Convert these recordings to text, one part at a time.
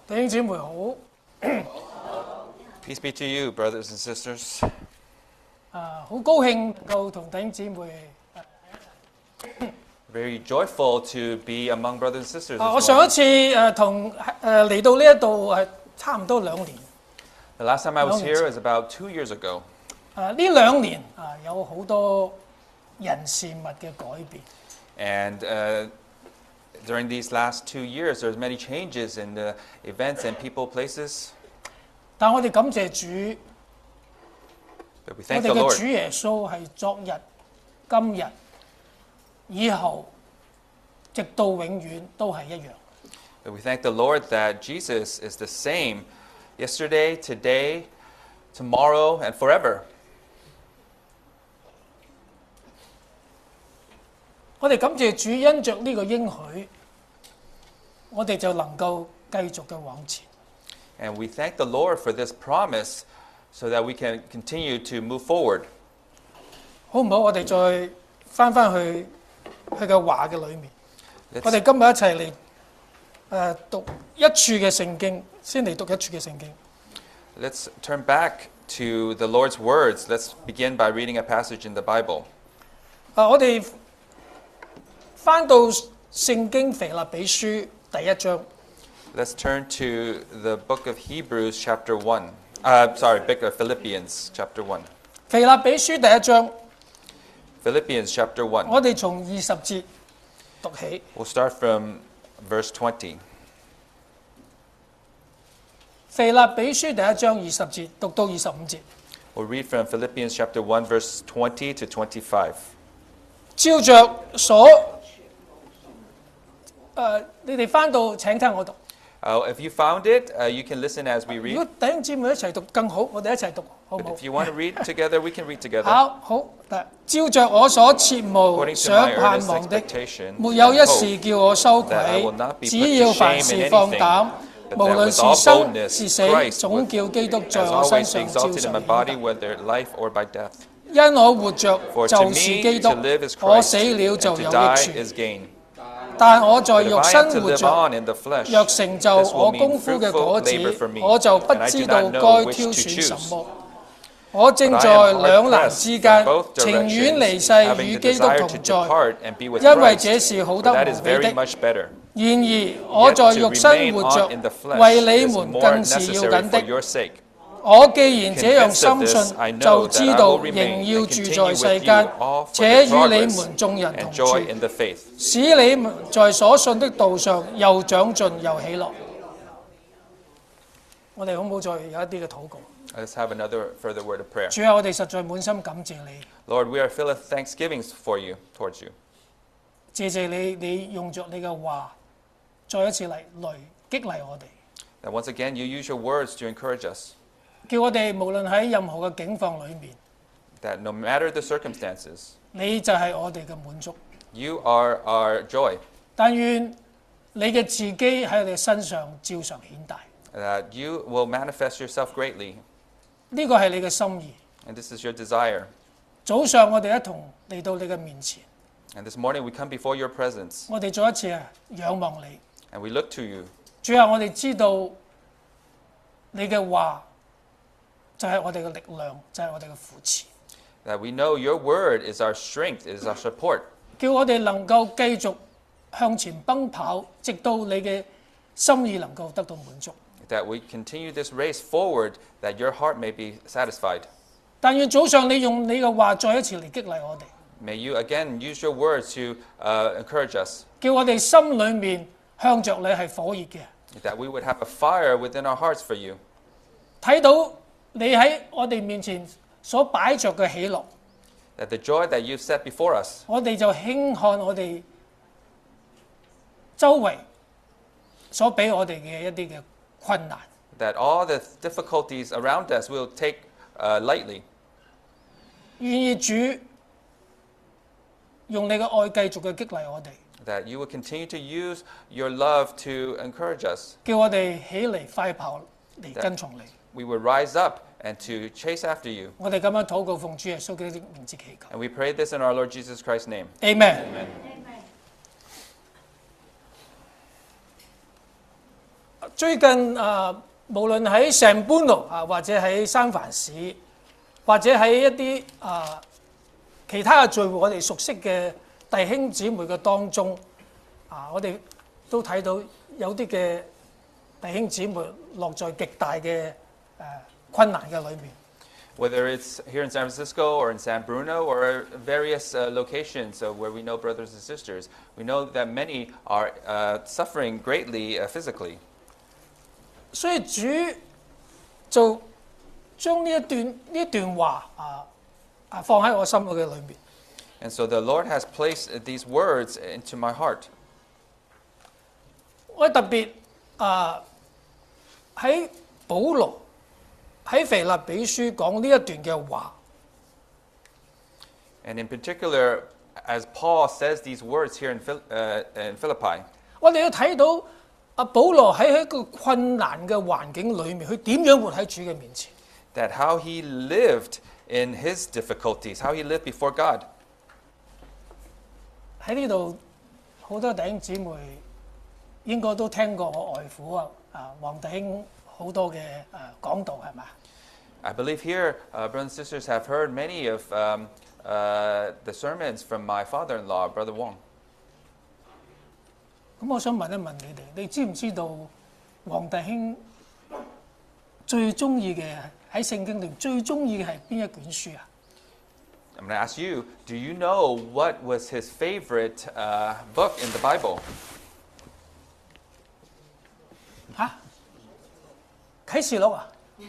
弟兄姊妹好， Peace be to you, brothers and sisters. 好高興能夠同弟兄姊妹。 Very joyful to be among brothers and sisters. 我 This 上一 morning. 次嚟到呢一度係差唔多2年。 The last time I was 2年 here was about 2 years ago. 呢2年有好多人事物嘅改變。 And during these last 2 years, there's many changes in the events and people, places. 但我哋感謝主， But we 我 thank 哋 the 嘅 Lord. 主耶穌係昨日、今日、以後，直到永遠都係一樣。 But we thank the Lord that Jesus is the same yesterday, today, tomorrow, and forever. 我哋感謝主，因着呢個應許，我哋就能夠繼續嘅往前。 And we thank the Lord for this promise so that we can continue to move forward. 好唔好？我哋再翻去佢嘅話嘅裏面。 Let's- 我哋今日一齊嚟讀一處嘅聖經，先嚟讀一處嘅聖經。 Let's turn back to the Lord's words. Let's begin by reading a passage in the Bible. 我哋翻到聖經腓立比書第1章。 Let's turn to the book of Hebrews, chapter 1. Book of Philippians, chapter 1. 腓立比書第1章， Philippians, chapter 1. 我哋從20節讀起。 We'll start from verse 20. 腓立比書第1章20節讀到25節。 We'll read from Philippians, chapter 1, verse 20 to 25. 照着你哋翻到請聽我讀。 If you found it, you can listen as we 如 read. 果弟兄姊妹一齊讀更好，我哋一齊讀好唔 But 好 if？you want to read together, we can read together. 好，照着我所切慕 According to 想 my 盼 earnest 望的， expectation 沒有一 and 事 hope 叫我羞 that I 愧 will not be。put 只 to 要凡 shame 事 in 放 anything, 膽， but 無 that 論 with 是 all 生 boldness 是死， Christ 總 would, 叫基督在 as 我身 always, be 上照 exalted 常 in my 顯 body, 大。 whether life or by death. 因我活着 For 就 to 是 me 基督 to live is， 我 Christ, 死了 and 就 to 有益 die 處。 is gain. 但我在 But 肉 if I 身 am to 活 live 着， on in the flesh, 若成就 this 我 will 功 mean 夫嘅果 fruitful 子 labor for，me, 我就不 and I 知 do 道 not 該 know which 挑 to 選什 choose. 麼。我正 But I 在 am 兩 hard 難 pressed 之 in 間， both 情願 directions, 離世 having 與 the 基督 desire 同 to 在， depart and be with 因為這 Christ, 是好 for 得 that 無 is 比 very 的。 much better. 然而我 Yet 在 to 肉身 remain 活着 on in the，flesh 為你 is 們 more 更是要 necessary 緊 for 的。 your sake. 我既然這樣 Convinced of 深 this, 信， I 就 know 知 that I 道 will 仍 remain 要 and 住 continue 在世 with you 間， all for 且 the 與你 progress 們眾人 and 同 joy 住， in the faith. 使你們在所信的道上又長進又喜樂。我哋好唔好再有一啲嘅禱告？ Let's have another further word of prayer. 主啊，我哋實在滿心感謝你， Lord, we are filled with thanksgivings for you, towards you. 謝謝你，你用着你嘅話，再一次嚟激勵我哋， That once again you use your words to encourage us. 叫我哋無論喺任何嘅境況裏面， That no matter the circumstances, 你就係我哋嘅滿足。 you are our joy. 但願你嘅自己喺我哋身上照常顯大， That you will manifest yourself greatly. 呢個係你嘅心意。 And this is your desire. 早上我哋一同嚟到你嘅面前， And this morning we come before your presence 我哋再一次仰望你。 and we look to you. 主啊，我哋知道你嘅話就係我哋嘅力量，就係我哋嘅扶持， That we know your word is our strength, is our support. 叫我哋能夠繼續向前奔跑，直到你嘅心意能夠得到滿足。 That we continue this race forward, that your heart may be satisfied. 但願早上你用你嘅話再一次嚟激勵我哋， May you again use your words to encourage us. 叫我哋心裏面向着你係火熱嘅， That we would have a fire within our hearts for you. 睇到你喺我哋面前所擺着嘅喜樂， That the joy that you've set before us, 我哋就輕看我哋周圍所俾我哋嘅一啲嘅困難， that all the difficulties around us will take lightly. 願意主用你嘅愛繼續嘅激勵我哋， That you will continue to use your love to encourage us. 叫我哋起嚟快跑嚟跟從你。 We will rise up and to chase after you. 我哋咁樣禱告，奉主耶穌基督的名字祈求。 And we pray this in our Lord Jesus Christ's name. Amen。 最近無論喺聖般奴或者喺三藩市，或者喺一啲其他嘅聚會，我哋熟悉嘅弟兄姊妹嘅當中，我哋都睇到有啲嘅弟兄姊妹落在極大嘅困難嘅裏面。 Whether it's here in San Francisco or in San Bruno or various locations where we know brothers and sisters, we know that many are suffering greatly physically. 所以主就將呢一段話放喺我心嘅裏面。 And so the Lord has placed these words into my heart. 我特別喺保羅喺腓立比書講呢一段嘅話。 And in particular, as Paul says these words here in Philippi, 我哋要睇到保羅喺一個困難嘅環境裏面，佢點樣活喺主嘅面前。 that how he lived in his difficulties, how he lived before God. 喺呢度好多弟兄姊妹應該都聽過我外父黃弟兄好多嘅講道係嘛？ I believe here, brothers and sisters have heard many of the sermons from my father-in-law, Brother Wong. 咁我想問一問你哋，你知唔知道黃弟兄最中意嘅喺聖經裏最中意嘅係邊一卷書啊？ I'm going to ask you, do you know what was his favorite book in the Bible? 嚇？啟示錄啊？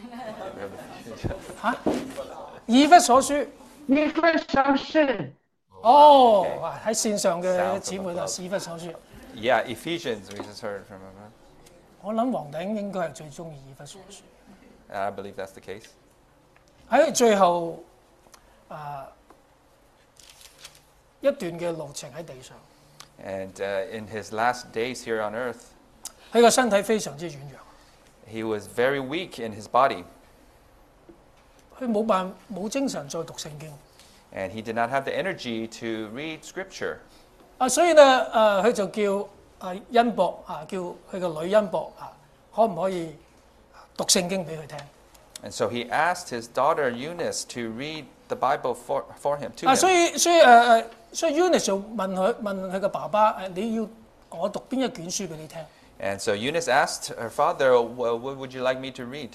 嚇？以弗所書？ 以弗所書。 哦，哇！喺線上嘅姊妹就以弗所書。 Yeah, Ephesians, we just heard from him. 我諗黃弟兄應該係最中意以弗所書。 I believe that's the case. 喺最後一段嘅路程喺地上， And in his last days here on earth, 佢個身體非常之軟弱， he was very weak in his body, 佢冇精神再讀聖經。 and he did not have the energy to read Scripture. 所以咧佢就叫恩博叫佢個女恩博可唔可以讀聖經俾佢聽？ And so he asked his daughter Eunice to read the Bible for him, to him. 所以 Eunice 就問佢個爸爸你要我讀邊一卷書俾你聽？ And so Eunice asked her father, well, what would you like me to read?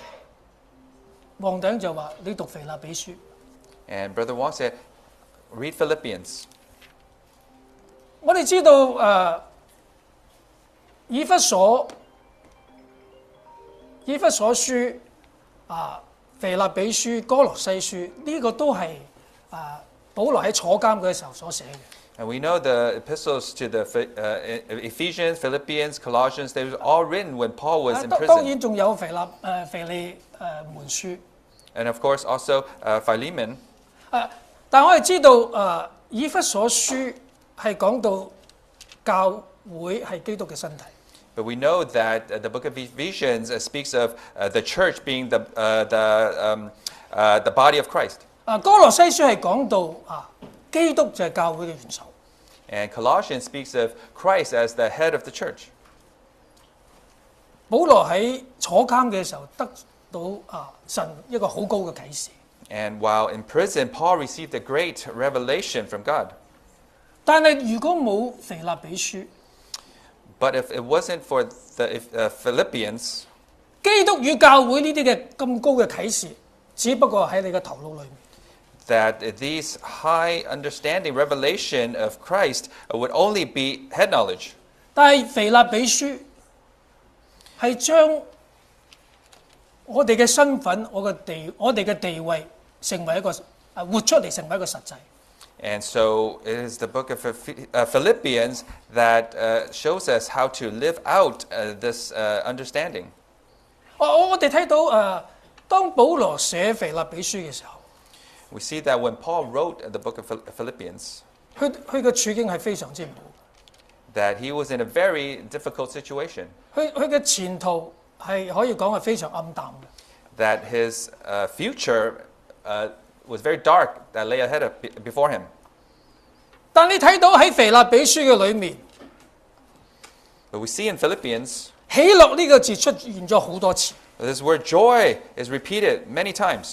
黃弟兄就話你讀腓立比書。 And Brother Wong said, read Philippians. 我哋知道以弗所書腓立比書、哥羅西書呢個都係保羅喺坐監嘅時候所寫嘅。 And we know the epistles to the Ephesians, Philippians, Colossians, they were all written when Paul was in 當 prison. 然仲有腓利門書。 And of course also Philemon. 但我哋知道以弗所書係講到教會係基督嘅身體。 But we know that the book of Ephesians speaks of the church being the body of Christ. 哥羅西書係講到基督就係教會嘅元首。 And Colossians speaks of Christ as the head of the church. 保羅喺坐監嘅時候得到神一個好高嘅啟示。 And while in prison, Paul received a great revelation from God. 但係如果冇腓立比書， But if it wasn't for the Philippians, 基督與教會呢啲嘅咁高嘅啟示，只不過喺你嘅頭腦裏面。 that these high understanding revelation of Christ would only be head knowledge. 但係腓立比書係將我哋嘅身份、我哋嘅地位成為一個活出嚟，成為一個實際。 And so it is the book of Philippians that shows us how to live out this understanding. 我哋睇到當保羅寫腓立比書嘅時候， We see that when Paul wrote the book of Philippians, 佢嘅處境係非常之唔好。 that he was in a very difficult situation, 佢嘅前途係可以講係非常暗淡嘅。 that his future was very dark that lay ahead before him. 但你睇到喺腓立比書嘅裏面， But we see in Philippians, 喜樂呢個字出現咗好多次。 This word joy is repeated many times.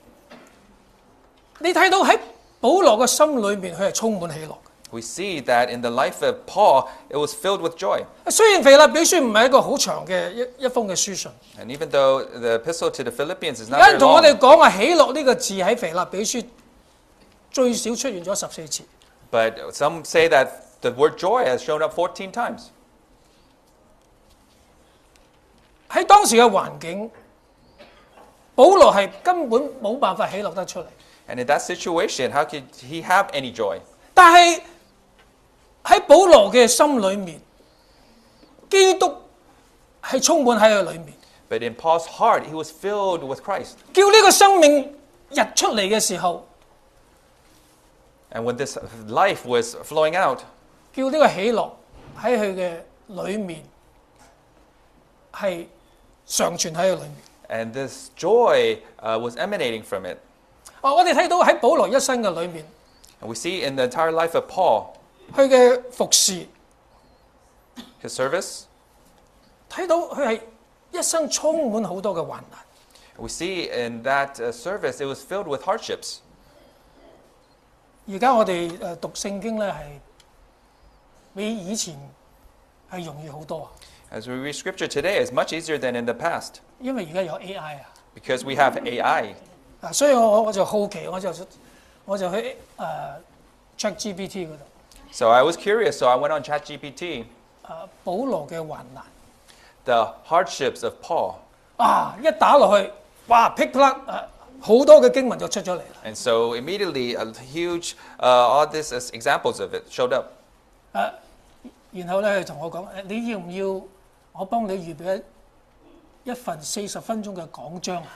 你睇到喺保羅嘅心裏面，佢係充滿喜樂。 We see that in the life of Paul, it was filled with joy. 雖然腓立比書唔係一個好長嘅一封嘅書信， And even though the epistle to the Philippians is 有 not 人 very 同我哋 long, 講話喜樂呢個字喺腓立比書最少出現咗14次。 but some say that the word joy has shown up 14 times. 喺當時嘅環境，保羅係根本冇辦法喜樂得出嚟。 And in that situation, how could he have any joy? 但係喺保羅嘅心裏面，基督係充滿喺佢裏面， But in Paul's heart, he was filled with Christ. 叫呢個生命日出嚟嘅時候， And when this life was flowing out, 叫呢個喜樂喺佢嘅裏面係常存喺佢裏面。 and this joy was emanating from it. 我哋睇到喺保羅一生嘅裏面， And we see in the entire life of Paul, 佢嘅服侍， his service, 睇到佢係一生充滿好多嘅患難。 we see in that service, it was filled with hardships. 而家我哋讀聖經咧係比以前係容易好多， As we read scripture today, it's much easier than in the past 因為而家有 AI 啊。 because we have AI. 所以我就好奇，我就去ChatGPT 嗰度， So I was curious, so I went on ChatGPT, 保羅嘅患難 the hardships of Paul. 一打落去，哇噼啪好多嘅經文就出咗嚟啦。 And so immediately, a huge, all these examples of it showed up. 然後咧佢同我講：你要唔要我幫你預備一份40分鐘嘅講章啊？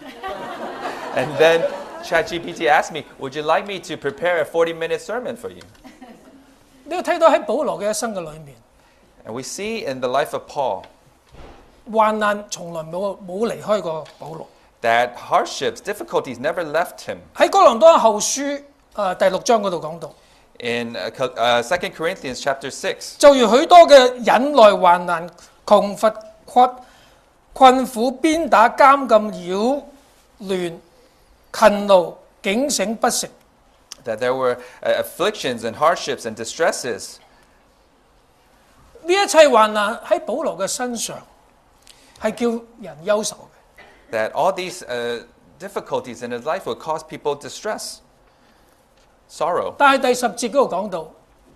And then ChatGPT asked me, would you like me to prepare a 40-minute sermon for you? 你要睇到喺保羅嘅一生嘅裏面， And we see in the life of Paul 患難從來冇離開過保羅。 that hardships, difficulties never left him. 喺哥林多後書第6章嗰度講到， In 2 Corinthians chapter 6, 就如許多嘅忍耐患難、窮乏困苦、鞭打、監禁、擾亂、勤勞、警醒不食。 that there were afflictions and hardships and distresses. 呢一切患難喺保羅嘅身上係叫人憂愁嘅。 That all these difficulties in his life would cause people distress, sorrow. 但係第10節嗰度講到，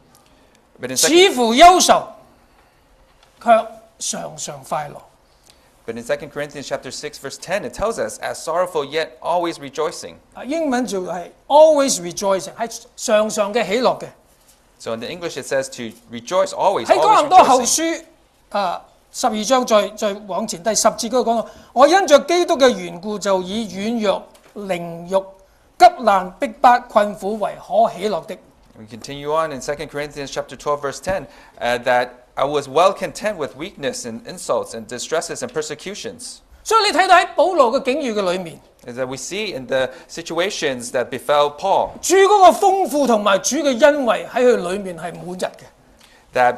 But in 似 2, 乎憂愁，卻常常快樂。 but in 2 Corinthians chapter 6, verse 10, it tells us, as sorrowful yet always rejoicing. 英文就係 always rejoicing，係常常嘅喜樂嘅。 So in the English it says to rejoice always, 喺哥 always 林多後 rejoicing. 書12章再往前第10節嗰度講到，我因着基督嘅緣故，就以軟弱、凌辱、急難、逼迫、困苦為可喜樂的。 We continue on in 2 Corinthians chapter 12, verse 10, that I was well content with weakness and insults and distresses and persecutions. 所以你睇到喺保羅嘅境遇嘅裏面， Is that we see in the situations that befell Paul 主嗰個豐富同埋主嘅恩惠喺佢裏面係滿溢嘅。 that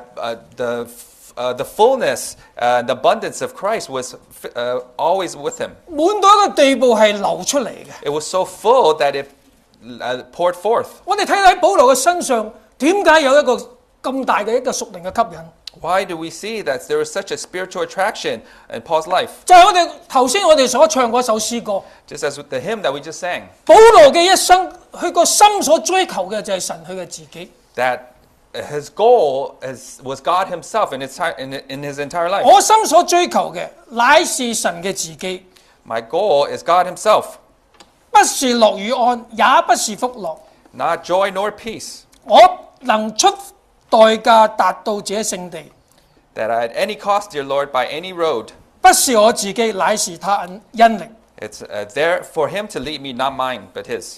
the fullness and the abundance of Christ was always with him. 滿到一個地步係流出嚟嘅。 It was so full that it poured forth. 我哋睇到喺保羅嘅身上，點解有一個咁大嘅一個屬靈嘅吸引？ Why do we see that there was such a spiritual attraction in Paul's life? 就係我哋頭先我哋所唱嗰首詩歌， Just as with the hymn that we just sang, 保羅嘅一生，佢個心所追求嘅就係神佢嘅自己。 that his goal was God himself in his entire life. 我心所追求嘅乃是神嘅自己， My goal is God himself, 不是樂與安，也不是福樂。 not joy nor peace. 我能出代價達到這聖地， That I at any cost, dear Lord, by any road, 不是我自己，乃是他恩力。 it's there for him to lead me, not mine, but his.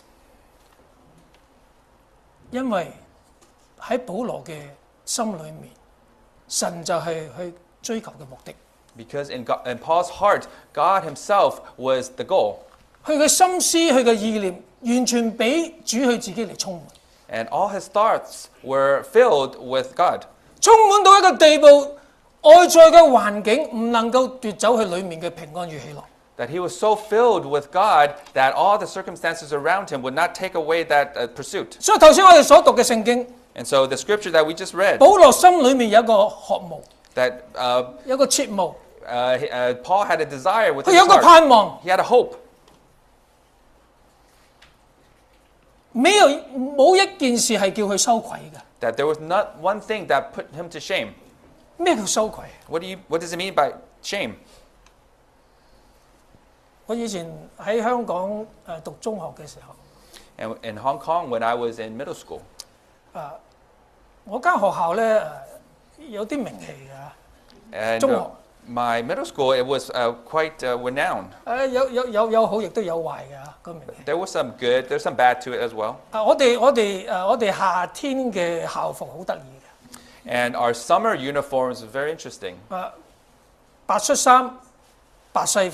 因為喺保羅嘅心裏面，神就係去追求嘅目的。 Because in Paul's heart, God himself was the goal. 佢嘅心思、佢嘅意念，完全俾主佢自己嚟充滿， And all his thoughts were filled with God. 充滿到一個地步， 外在嘅環境唔能夠奪走佢裡面嘅平安與喜樂。 That he was so filled with God that all the circumstances around him would not take away that pursuit. 所以頭先我哋所讀嘅聖經， And so the scripture that we just read, 保羅心裡面有一個渴慕， that 有一個切慕， Paul had a desire 佢 within 有 his 一個 heart. 盼望， He had a hope. 冇一件事係叫佢羞愧嘅。 That there was not one thing that put him to shame. 咩叫羞愧？ What does it mean by shame? 我以前喺香港讀中學嘅時候， And in Hong Kong, when I was in middle school, 我間學校咧有啲名氣嘅， and 中學 my middle school, it was quite renowned. 有好亦都有壞嘅個名氣。 There was some good, there's some bad to it as well. 我哋夏天嘅校服好得意 And our summer uniforms was very interesting. 嘅，白恤衫、白西褲，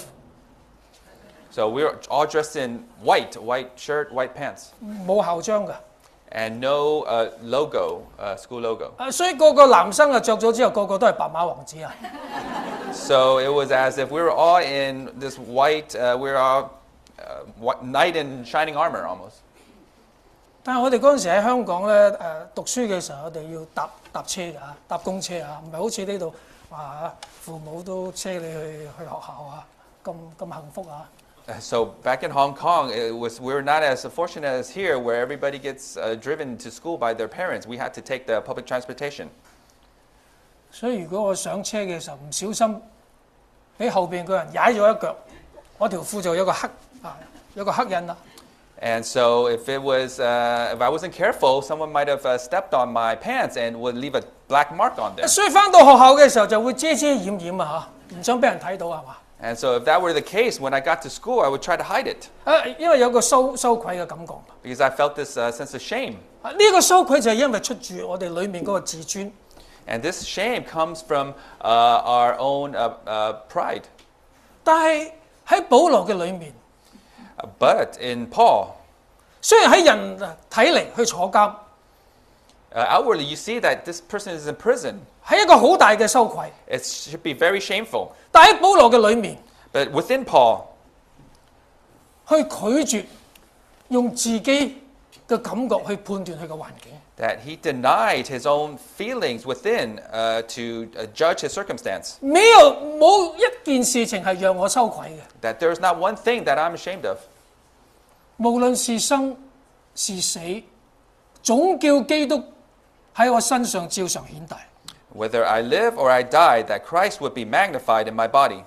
So we were all dressed in white shirt, white pants, 冇校章嘅。 and no logo, school logo. 所以個個男生着咗之後，個個都係白馬王子啊！ So it was as if we were all in this white, we were all knight in shining armor almost. 但係我哋嗰陣時喺香港咧讀書嘅時候，我哋要搭車㗎，搭公車啊，唔係好似呢度話父母都車你去學校啊，咁幸福啊！ So back in Hong Kong, we were not as fortunate as here, where everybody gets driven to school by their parents. We had to take the public transportation. 所以如果我上車嘅時候唔小心俾後邊個人踩咗一腳，我條褲就有個黑印啦。 And so if I wasn't careful, someone might have stepped on my pants and would leave a black mark on them. 所以翻到學校嘅時候就會遮遮掩掩啊嚇，唔想俾人睇到係嘛？ And so if that were the case, when I got to school, I would try to hide it 因為有個羞愧嘅感覺。 because I felt this sense of shame. 呢個羞愧就係因為出自我哋裡面嗰個自尊。 And this shame comes from our own pride. 但係喺保羅嘅裡面， But in Paul, 雖然喺人睇嚟去坐監， outwardly you see that this person is in prison. 係一個好大嘅羞愧。 It should be very shameful. 但喺保羅嘅裡面， But within Paul, 去拒絕用自己嘅感覺去判斷佢嘅環境。 that he denied his own feelings within to judge his circumstance. 冇一件事情係讓我羞愧嘅， That there is not one thing that I'm ashamed of. 無論是生是死，總叫基督喺我身上照常顯大。 Whether I live or I die, that Christ would be magnified in my body.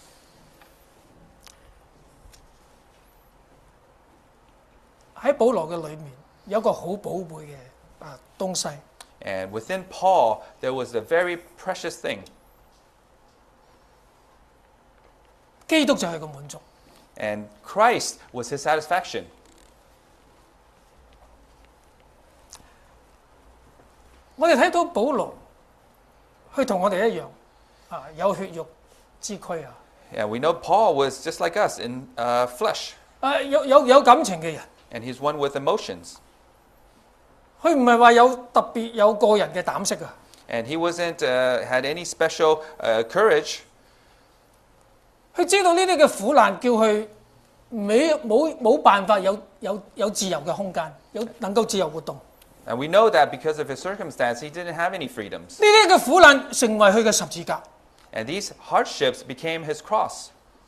喺保羅嘅裏面有一個好寶貝嘅東西， And within Paul, there was a very precious thing. 基督就係個滿足。 And Christ was his satisfaction. 我哋睇到保羅，佢同我哋一樣有血肉之軀啊， Yeah, we know Paul was just like us in flesh. 有感情嘅人。 And he's one with emotions. 佢唔係話有特別有個人嘅膽識啊， And he wasn't had any special courage. 佢知道呢啲嘅苦難叫佢冇辦法有自由嘅空間，能夠自由活動。 And we know that because of his circumstance, he didn't have any freedoms. 呢啲嘅苦難成為佢嘅十字架。 And these hardships became his cross.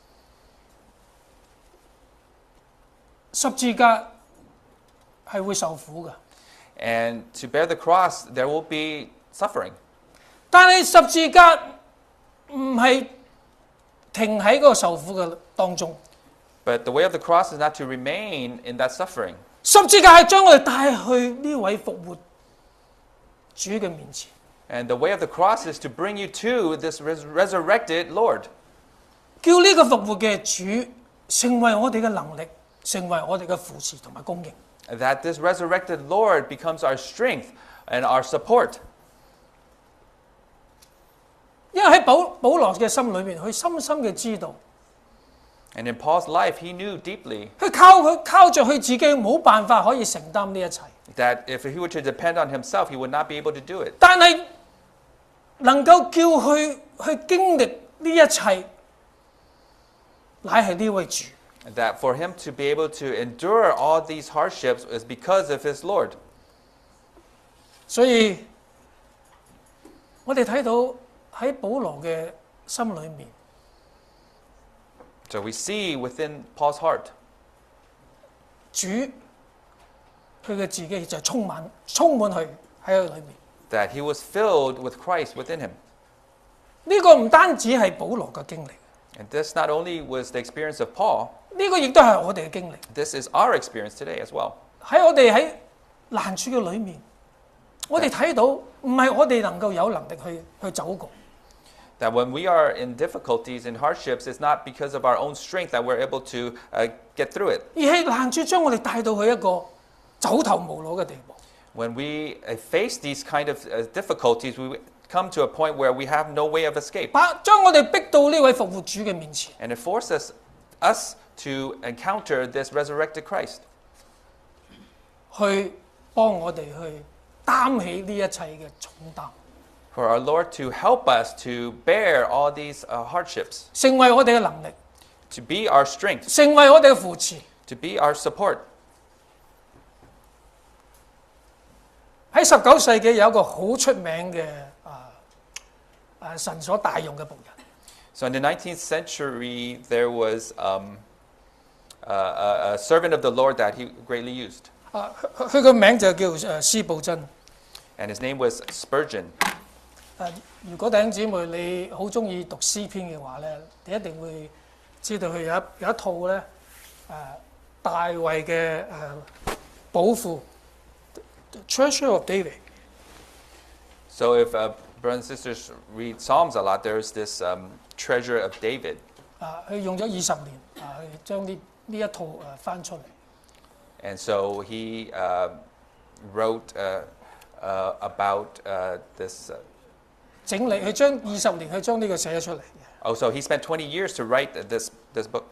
十字架係會受苦嘅， And to bear the cross, there will be suffering. 但係十字架唔係停喺嗰個受苦嘅當中， But the way of the cross is not to remain in that suffering. 十字架係將我哋帶去呢位復活主嘅面前。 And the way of the cross is to bring you to this resurrected Lord. 叫呢個復活嘅主成為我哋嘅能力，成為我哋嘅扶持同埋供應。 That this resurrected Lord becomes our strength and our support. 因為喺保羅嘅心裏面，佢深深嘅知道， And in Paul's life, he knew deeply 佢靠着佢自己冇辦法可以承擔呢一切。 that if he were to depend on himself, he would not be able to do it. 但係能夠叫佢去經歷呢一切，乃係呢位主。 That for him to be able to endure all these hardships is because of his Lord. 所以我哋睇到喺保羅嘅心裏面， So we see within Paul's heart 主佢嘅自己就充滿佢喺佢裏面。 that he was filled with Christ within him. 呢個唔單止係保羅嘅經歷， And this not only was the experience of Paul, 呢個亦都係我哋嘅經歷。 this is our experience today as well. 喺我哋喺難處嘅裏面，我哋睇到唔係我哋能夠有能力去走過， That when we are in difficulties and hardships, it's not because of our own strength that we're able to get through it. 而係難處將我哋帶到去一個走投無路嘅地步。 When we face these kind of difficulties, we come to a point where we have no way of escape. 將我哋逼到呢位復活主嘅面前， And it forces us to encounter this resurrected Christ, 去幫我哋去擔起呢一切嘅重擔， for our Lord to help us to bear all these hardships, 成為我哋嘅能力， to be our strength, 成為我哋嘅扶持。 to be our support. 喺19世紀有一個好出名嘅神所大用嘅僕人， So in the 19th century, there was a servant of the Lord that he greatly used, 佢個名就叫司布真。 and his name was Spurgeon. 如果弟兄姊妹你好中意讀詩篇嘅話咧，你一定會知道佢有一套咧大衛嘅寶庫 Treasure of David。 So if brothers and sisters read Psalms a lot, there's this treasure of David. 佢用咗20年去將呢一套翻出嚟。 And so he wrote about this. 整理佢將20年去將呢個寫咗出嚟。 Oh, so he spent 20 years to write this book.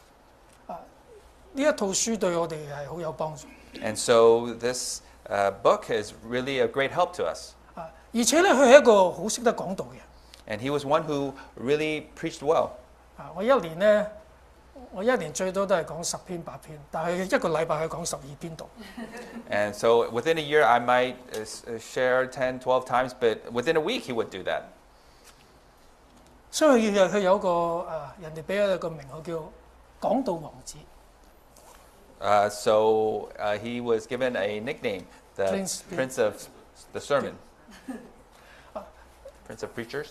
呢一套書對我哋係好有幫助。 And so this book is really a great help to us. 而且咧，佢係一個好識得講道嘅人。 And he was one who really preached well. 我一年最多都係講10篇8篇，但係一個禮拜去講12篇道。 And so within a year, I might share 10, 12 times, but within a week, he would do that. 所以佢有一個人哋俾佢個名號叫講道王子。 So he was given a nickname, the Prince of the Sermon, Prince of Preachers.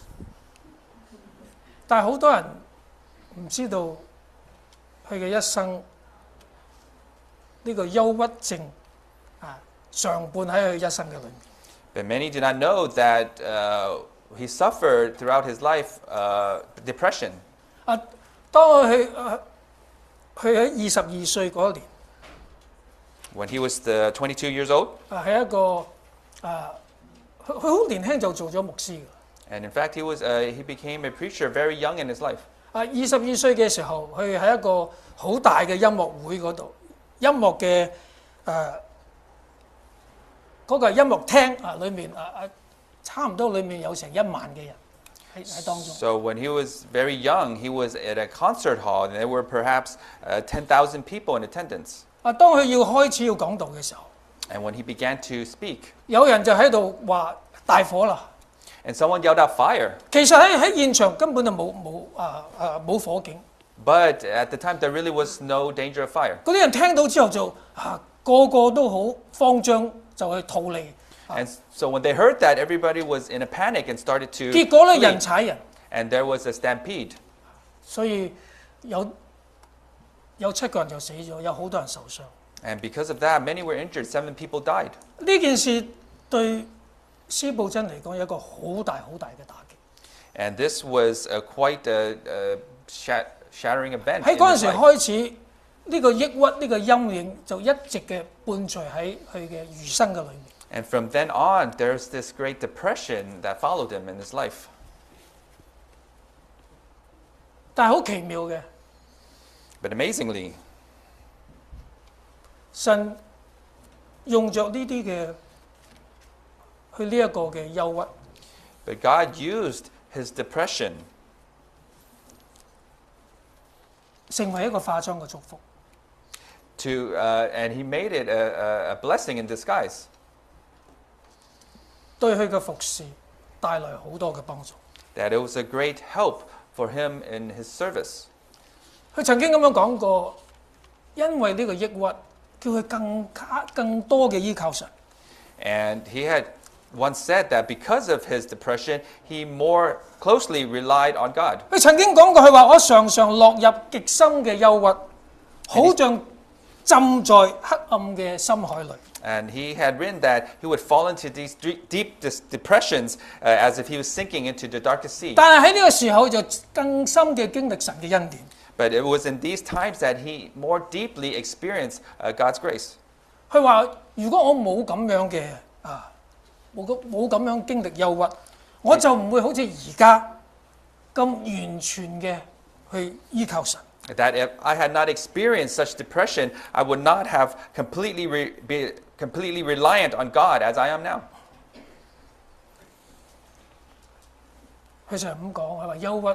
但係好多人唔知道佢嘅一生呢個憂鬱症常伴喺佢一生嘅裏面。 But many do not know that he suffered throughout his life depression. 當佢喺22歲嗰一年， When he was 22 years old, 係一個佢好年輕就做咗牧師㗎。 and in fact, he became a preacher very young in his life. 22歲嘅時候，佢喺一個好大嘅音樂會嗰度，音樂嘅嗰個音樂廳裏面差唔多裏面有成1萬嘅人喺當中。 So when he was very young, he was at a concert hall, and there were perhaps 10,000 people in attendance. 當佢要開始要講道嘅時候， And when he began to speak, 有人就喺度話大火啦。 and someone yelled out fire. 其實喺現場根本就冇火警。 But at the time, there really was no danger of fire. 嗰啲人聽到之後就個個都好慌張，就去逃離。 And so when they heard that, everybody was in a panic and started to 結果咧 flee. 人踩人， And there was a stampede. 所以有7個人就死咗，有好多人受傷。 And because of that, many were injured. 7 people died. 呢件事對司布真嚟講有一個好大嘅打擊。 And this was quite a shattering event 喺 in 嗰陣 his 時 life. 開始，呢個抑鬱呢個陰影就一直嘅伴隨喺佢嘅餘生嘅裏面。 And from then on, there's this great depression that followed him in his life. 但係好奇妙嘅， But amazingly, 神用着呢啲嘅佢呢一個嘅憂鬱， But God used his depression 成為一個化妝嘅祝福。 to, and he made it a blessing in disguise. 對佢嘅服侍帶來好多嘅幫助。 That it was a great help for him in his service. 佢曾經咁樣講過，因為呢個抑鬱，叫佢更多嘅依靠神。 And he had once said that because of his depression, he more closely relied on God. 佢曾經講過，佢話我常常落入極深嘅憂鬱，好像浸在黑暗嘅深海裏。 And he had written that he would fall into these deep depressions as if he was sinking into the darkest sea. 但係喺呢個時候就更深嘅經歷神嘅恩典。 But it was in these times that he more deeply experienced God's grace. 佢話：如果我冇咁樣嘅冇咁樣經歷憂鬱，我就唔會好似而家咁完全嘅去依靠神。 That if I had not experienced such depression, I would not have be completely reliant on God as I am now. 佢就係咁講，佢話憂鬱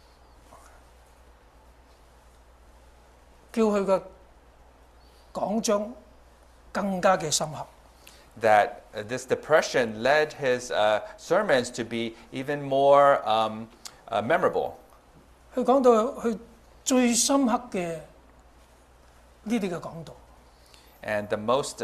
叫佢嘅講章更加嘅深刻。 That this depression led his sermons to be even more memorable. 佢講到佢最深刻嘅呢啲嘅講道， And the most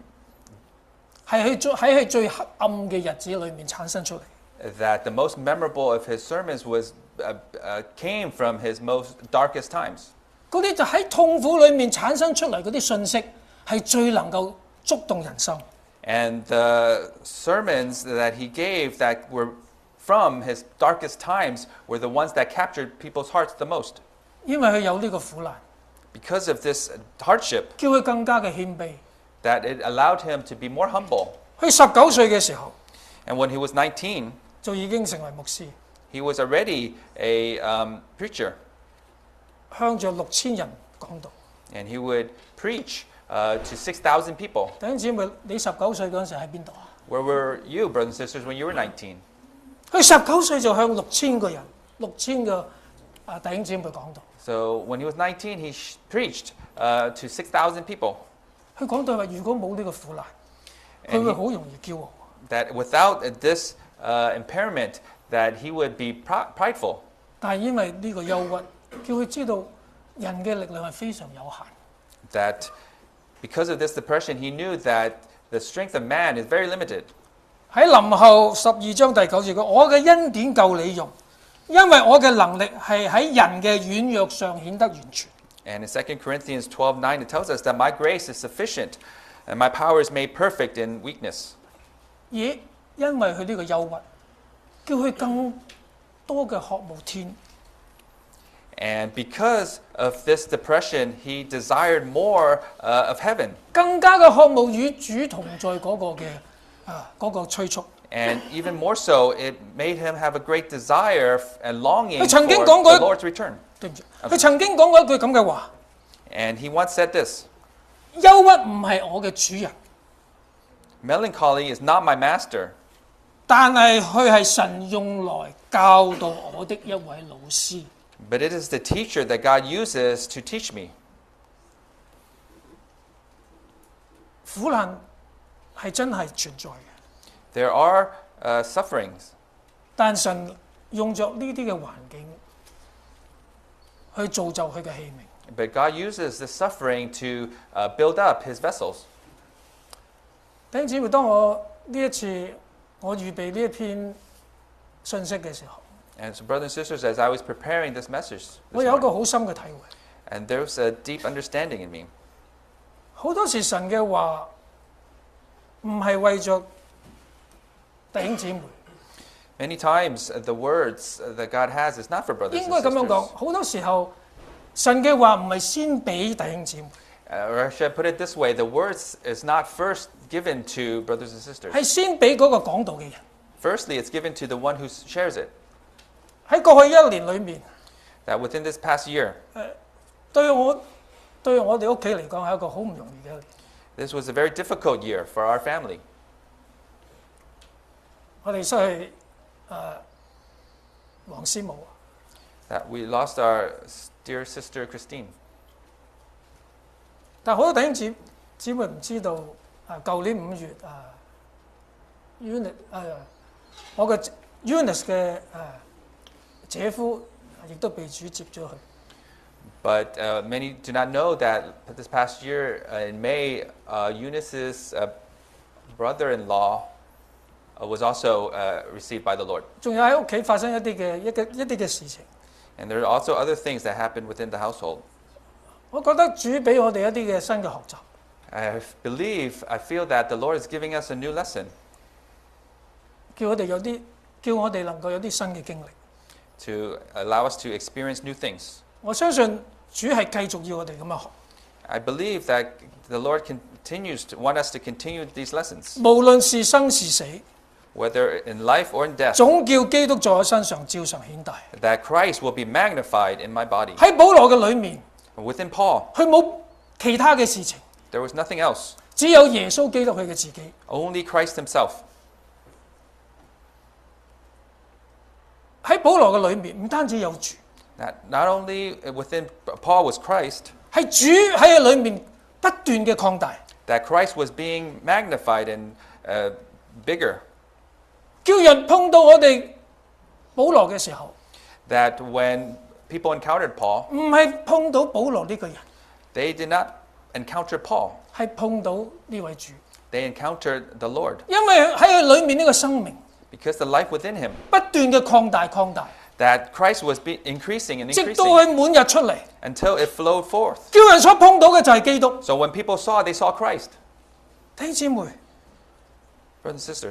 係喺佢最黑暗嘅日子裏面產生出嚟。 that the most memorable of his sermons was came from his most darkest times. 嗰啲就喺痛苦裏面產生出嚟嗰啲信息，係最能夠觸動人心。 And the sermons that he gave that were from his darkest times were the ones that captured people's hearts the most. 因為佢有呢個苦難， Because of this hardship, 叫佢更加嘅謙卑。 that it allowed him to be more humble. 佢19歲嘅時候 And when he was 19, 就已經成為牧師， he was already a preacher. 向着6000人講道。 And he would preach to 6,000 people. 弟兄姊妹，你19歲嗰陣時喺邊度啊？ Where were you, brothers and sisters, when you were 19? 佢19歲就向6000個人、6000個弟兄姊妹講道。 So when he was 19, he preached to 6,000 people. 佢講到話，如果冇呢個苦難，佢會好容易驕傲。 That without this impairment, that he would be prideful. 但係因為呢個憂鬱，叫佢知道人嘅力量係非常有限。 That because of this depression, he knew that the strength of man is very limited. 喺林後12章第9節講：我嘅恩典夠你用，因為我嘅能力係喺人嘅軟弱上顯得完全。 And in 2 Corinthians 12:9, it tells us that my grace is sufficient and my power is made perfect in weakness. 而因為佢呢個憂鬱，叫佢更多嘅渴慕天。 And because of this depression, he desired more of heaven. 更加嘅渴慕與主同在嗰個嘅嗰個催促。 And even more so, it made him have a great desire and longing 佢曾經 for 講過 the Lord's return. 對唔住，佢曾經講過一句咁嘅話： And he once said this, 憂鬱唔係我嘅主人， melancholy is not my master, 但係佢係神用來教導我的一位老師。 but it is the teacher that God uses to teach me. 苦難係真係存在嘅， There are sufferings, 但神用着呢啲嘅環境去造就佢嘅器皿。 but God uses the suffering to build up his vessels. 弟兄姊妹，當我呢一次我預備呢一篇信息嘅時候， And so, brothers and sisters, as I was preparing this message, 我有一個好深嘅體會。 and there was a deep understanding in me. 好多時神嘅話唔係為着弟兄姊妹， Many times, the words that God has is not for brothers 應 and 該咁樣講。 sisters. 好多時候神嘅話唔係先俾弟兄姊妹， Or I should put it this way, the words is not first given to brothers and sisters. 係先俾嗰個講道嘅人。 Firstly, it's given to the one who shares it. 喺過去1年裏面， That within this past year, 對我哋屋企嚟講係一個好唔容易嘅一年。 this was a very difficult year for our family. 我哋失去黃師母。 that we lost our dear sister Christine. 但好多弟兄姊妹唔知道，舊年5月我嘅 Eunice 嘅姐夫亦都被主接咗去。 But many do not know that this past year in May, Eunice's brother-in-law was also received by the Lord. 仲有喺屋企發生一啲嘅事情。 And there are also other things that happened within the household. 我覺得主俾我哋一啲嘅新嘅學習。 I feel that the Lord is giving us a new lesson 叫我哋能夠有啲新嘅經歷。 to allow us to experience new things. 我相信主係繼續要我哋咁樣學。 I believe that the Lord continues to want us to continue these lessons, 無論是生是死， whether in life or in death, 總叫基督在我身上照常顯大。 that Christ will be magnified in my body. 喺保羅嘅裏面， Within Paul, 佢冇其他嘅事情， there was nothing else, 只有耶穌基督佢嘅自己。 only Christ himself. 喺保羅嘅裏面，唔單止有主， Not only within Paul was Christ, 係主喺佢裏面不斷嘅擴大， that Christ was being magnified and bigger, 叫人碰到我哋保羅嘅時候， that when people encountered Paul, 唔係碰到保羅呢個人， they did not encounter Paul, 係碰到呢位主， they encountered the Lord, 因為喺佢裏面呢個生命 because the life within him, 不斷嘅擴大， that Christ was increasing and 直到 increasing 佢滿日出嚟， until it flowed forth. 叫人所碰到嘅就係基督。 So when people saw, they saw Christ. 弟兄姊妹， Brothers and sisters,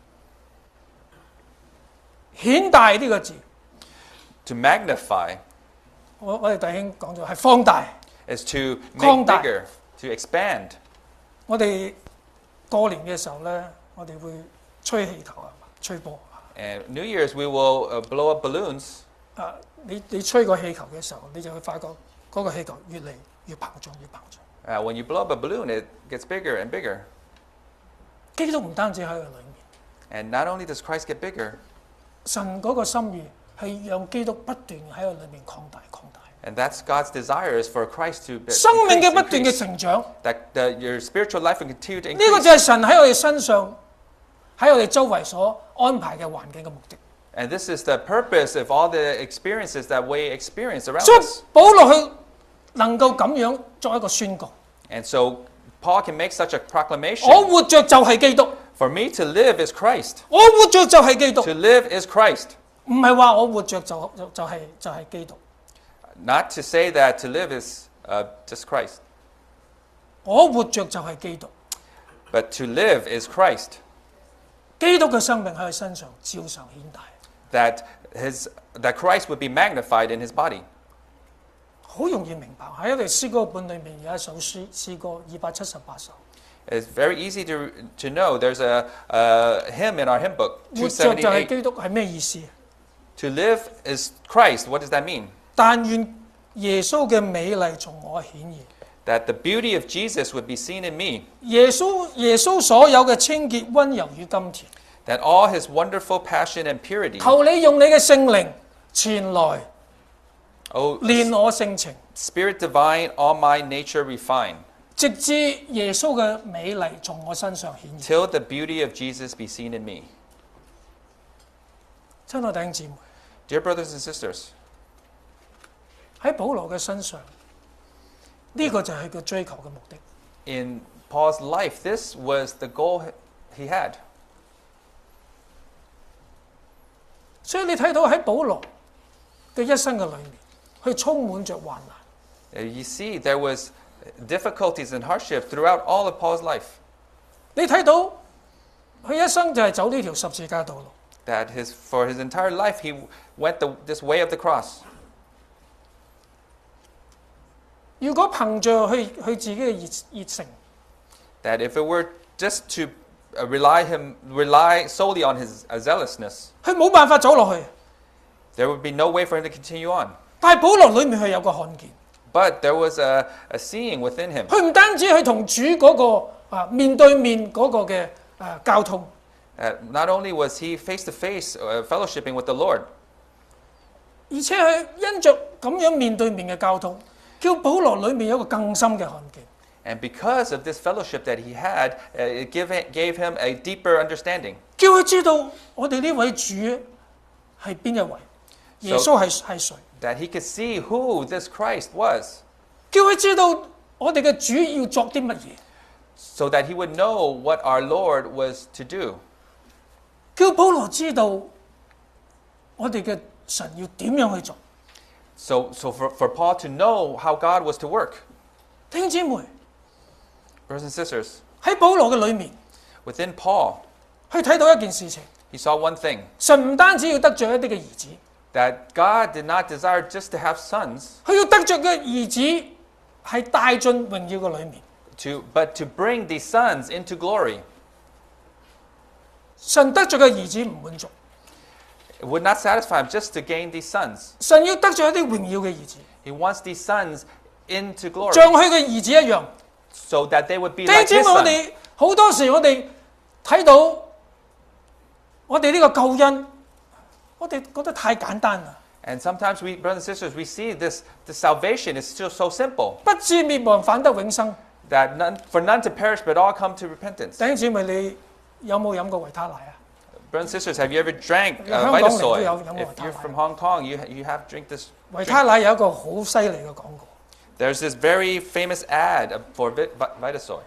顯大呢個字， to magnify 我哋弟兄講咗係放大。 is to 擴 make 大。 bigger, to expand. 我哋過年嘅時候咧，我哋會吹氣球啊，吹波。 And New Year's, we will blow up balloons. 你吹個氣球嘅時候，你就會發覺嗰個氣球越嚟越膨脹，越膨脹。 When you blow up a balloon, it gets bigger and bigger. 基督唔單止喺佢裏面， And not only does Christ get bigger, 神嗰個心意係讓基督不斷喺佢裏面擴大。 and that's God's desire is for Christ to 生命嘅不斷嘅 increase, 成長， that your spiritual life will continue to 呢個 increase. 就係神喺我哋身上，喺我哋周圍所安排嘅環境嘅目的。 And this is the purpose of all the experiences that we experience around 所以 us. 保羅佢能夠咁樣作一個宣告： And so Paul can make such a 我 proclamation. 活着就係基督， For me to live is Christ. 我活着就係基督， To live is Christ. 唔係話我活着就係基督。 Not to say that to live is just Christ. 我活着就係基督， But to live is Christ. 基督嘅生命喺佢身上照常顯大。 That Christ would be magnified in his body. 好容易明白，喺我哋詩歌本裏面有一首詩歌278首， It's very easy to know. There's a hymn in our hymn book, 活着就係 278. 基督係咩意思？ To live is Christ. What does that mean? 但願耶穌嘅美麗從我顯現， That the beauty of Jesus would be seen in me. 耶穌所有嘅清潔、溫柔與甘甜， That all his wonderful passion and purity, 求你用你嘅聖靈前來 O 練我性情， Spirit divine, all my nature refine, 直至耶穌嘅美麗從我身上顯現。 till the beauty of Jesus be seen in me. 親愛弟兄姊妹， Dear brothers and sisters, 喺保羅嘅身上，呢、個就係佢追求嘅目的。 in Paul's life, this was the goal he had. 所以你睇到喺保羅嘅一生嘅裏面，佢充滿着患難。 You see, there was difficulties and hardship throughout all of Paul's life. 你睇到佢一生就係走呢條十字架道路。 That for his entire life, he went this way of the cross. 如果憑着佢自己嘅熱誠， That if it were just to rely solely on his zealousness, 佢冇辦法走落去。 there would be no way for him to continue on. 但係保羅裏面佢有個看見， But there was a seeing within him. 佢唔單止佢同主嗰、個面對面嗰個嘅交通， Not only was he face to face fellowshipping with the Lord, 而且佢因着咁樣面對面嘅交通，叫保羅裏面有一個更深嘅看見。 and because of this fellowship that he had, it gave him a deeper understanding. 叫佢知道我哋呢位主係邊一位，耶穌係誰， That he could see who this Christ was, 叫佢知道我哋嘅主要作啲乜嘢， so that he would know what our Lord was to do. 叫保羅知道我哋嘅神要點樣去做。 So for Paul to know how God was to work. 弟兄姊妹 Brothers and sisters, 喺保羅嘅裏面， within Paul, 去睇到一件事情， he saw one thing, 神唔單止要得着一啲嘅兒子， that God did not desire just to have sons, 佢要得着嘅兒子係帶進榮耀嘅裏面。 but to bring these sons into glory. 神得着嘅兒子唔滿足， It would not satisfy him just to gain these sons. 神要得着一啲榮耀嘅兒子， He wants these sons into glory, 像佢嘅兒子一樣。 so that they would be 弟兄 like 姊妹， his 我 son. 哋好多時我哋睇到我哋呢個救恩，我哋覺得太簡單啦， And sometimes we, brothers and sisters, we see this salvation is still so simple 不至滅亡反得永生。 that for none to perish but all come to repentance. 弟兄姊妹，你有冇飲過維他奶啊？ Brothers and sisters, have you ever drank 香港人都 Vitasoy? 有飲過 If 維他 you're 奶。 from Hong Kong, you have drink this. 維他奶有一個好犀利嘅廣告， There's this very famous ad for Vitasoy,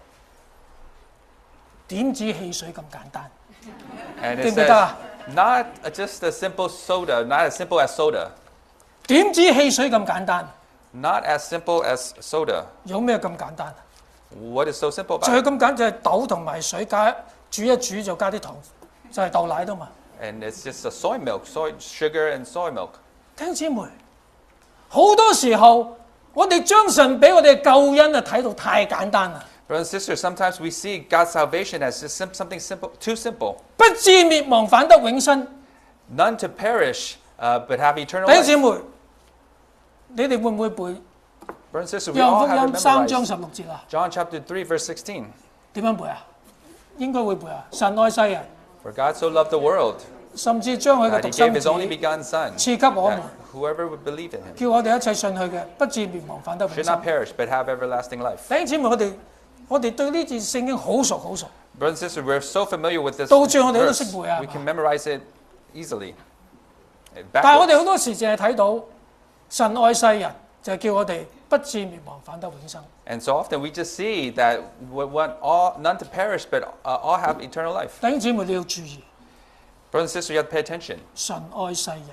點止汽水咁簡單？ and 記 it 唔記得啊？ says not just a simple soda, not as simple as soda, 點止汽水咁簡單？ not as simple as soda. 有咩咁簡單？ What is so simple 就 about 係 it? 咁簡，就係豆同埋水加煮一煮就加啲糖，就係豆奶啫嘛。 And it's just a soy milk, sugar and soy milk. 弟兄姊妹，好多時候我哋將神俾我哋嘅救恩啊睇到太簡單啦， Brothers and sisters, sometimes we see God's salvation as just something simple, too simple. 不至滅亡反得永生。 None to perish, but have eternal 弟兄姊 life. 妹，你哋會唔會背 Brothers and sisters, we 約翰 all 福 have 音 it 3章 memorized. 16節啊？ John chapter 3, verse 16. 點樣背啊？應該會背啊！神愛世人， For God so loved the world 甚至將佢嘅 that he 獨 gave 生 his 子 only begotten Son, 賜給我們， that whoever would believe in him 叫我哋一切信佢嘅，不至滅亡反得永 should 生 not。perish, but have everlasting life. 弟兄姊妹，我哋對呢段聖經好熟好熟， Brothers and sisters, we're so familiar with this 到最後我哋都識 verse. 背啊。 We can memorize it easily. 但係我哋 Backwards. 好多時淨係睇到神愛世人，就係叫我哋不至滅亡反得永生。 And so often we just see that we want none to perish, but all have eternal life. 弟兄姊妹，你要注意， Brothers and sisters, you have to pay attention. 神愛世人，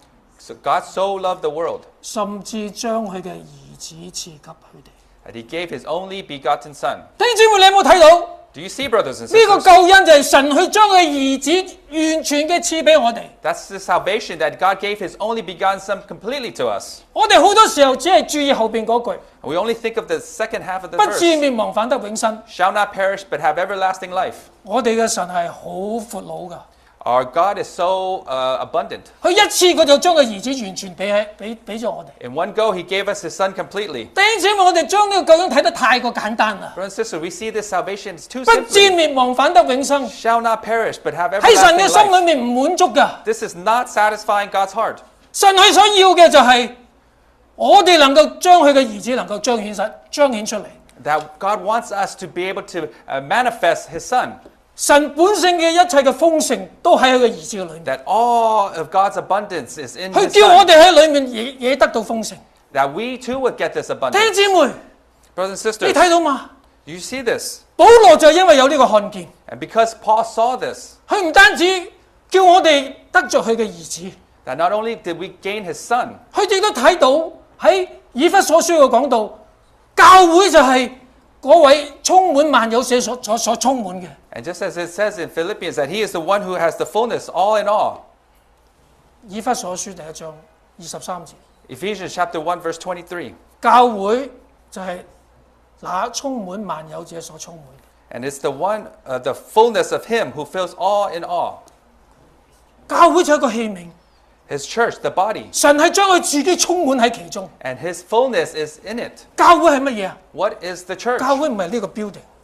So God so loved the world 甚至將佢嘅兒子賜給佢哋。 that he gave his only begotten Son. 弟兄姊妹，你有冇睇到？ Do you see, brothers and 呢個 sisters? 救恩就係神去將佢兒子完全嘅賜俾我哋。 That's the salvation that God gave his only begotten Son completely to us. 我哋好多時候只係注意後邊嗰句， We only think of the second half of the 不至 verse. 滅亡反得永生。 Shall not perish, but have everlasting life. 我哋嘅神係好闊佬㗎， Our God is so abundant. 佢一次佢就將個兒子完全俾咗我哋。 In one go, he gave us his Son completely. 弟兄姊妹，我哋將呢個救恩睇得太過簡單啦， Brothers and sisters, we see this salvation is too 不至 simple. 滅亡反得永生， Shall not perish, but have 喺神嘅 everlasting 心裏 life. 面唔滿足㗎。 This is not satisfying God's heart. 神佢所要嘅就係我哋能夠將佢嘅兒子能夠彰顯出嚟。 That God wants us to be able to manifest his Son. 神本性嘅一切嘅豐盛都喺佢嘅兒子嘅裏面， That all of God's abundance is in 佢 his 叫我 Son. 哋喺裏面嘢得到豐盛。 That we too would get this 弟兄 abundance. 姊妹， Brothers and 你 sisters, 睇到嘛？ you see this. 保羅就係因為有呢個看見， And because Paul saw this, 佢唔單止叫我哋得着佢嘅兒子， that not only did we gain his Son, 佢亦都睇到喺以弗所書嘅講到，教會就係嗰位充滿萬有者所充滿嘅。 and just as it says in Philippians that he is the one who has the fullness all in all. 以弗所書第1章23節， Ephesians chapter 1 verse 23. 教會就係那充滿萬有者所充滿嘅。 And it's the one, the fullness of him who fills all in all. 教會就係一個器皿， His church, the body, 神係將佢自己充滿喺其中。 and his fullness is in it. 教會係乜嘢啊？ What is the church? 教會唔係呢個 building，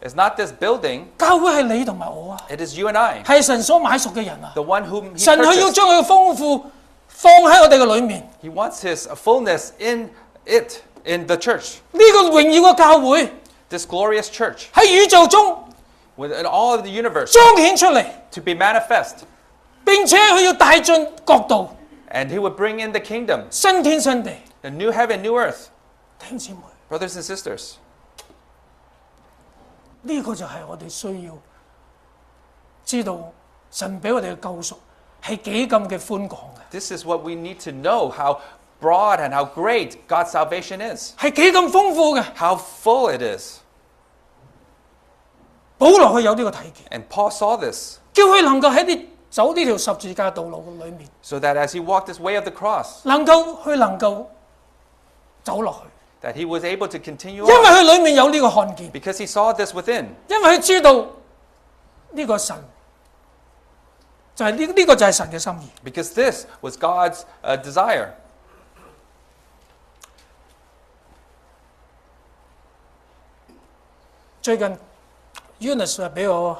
It's not this building, 教會係你同埋我啊， it is you and I, 係神所買贖嘅人啊。 the one whom he 神佢要 purchased. 將佢嘅豐富放喺我哋嘅裏面。 He wants his fullness in it, in the church, 呢個榮耀嘅教會 this glorious church, 喺宇宙中 within all of the universe, 彰顯出嚟， to be manifest. 並且佢要帶進國度， And he would bring in the kingdom, 新天新地。 a new heaven, new earth. 弟兄姊妹， Brothers and sisters, 呢個就係我哋需要知道神俾我哋嘅救贖係幾咁嘅寬廣嘅， this is what we need to know, how broad and how great God's salvation is, 係幾咁豐富嘅。 how full it is. 保羅佢有呢個體驗， And Paul saw this, 叫佢能夠喺啲走呢條十字架道路嘅裏面， so that as he walked this way of the cross, 能夠走落去， that he was able to continue 因為 on, 佢裏面有呢個看見， because he saw this within, 因為佢知道呢個神就係呢個就係神嘅心意。 because this was God's desire. 最近 Eunice 俾我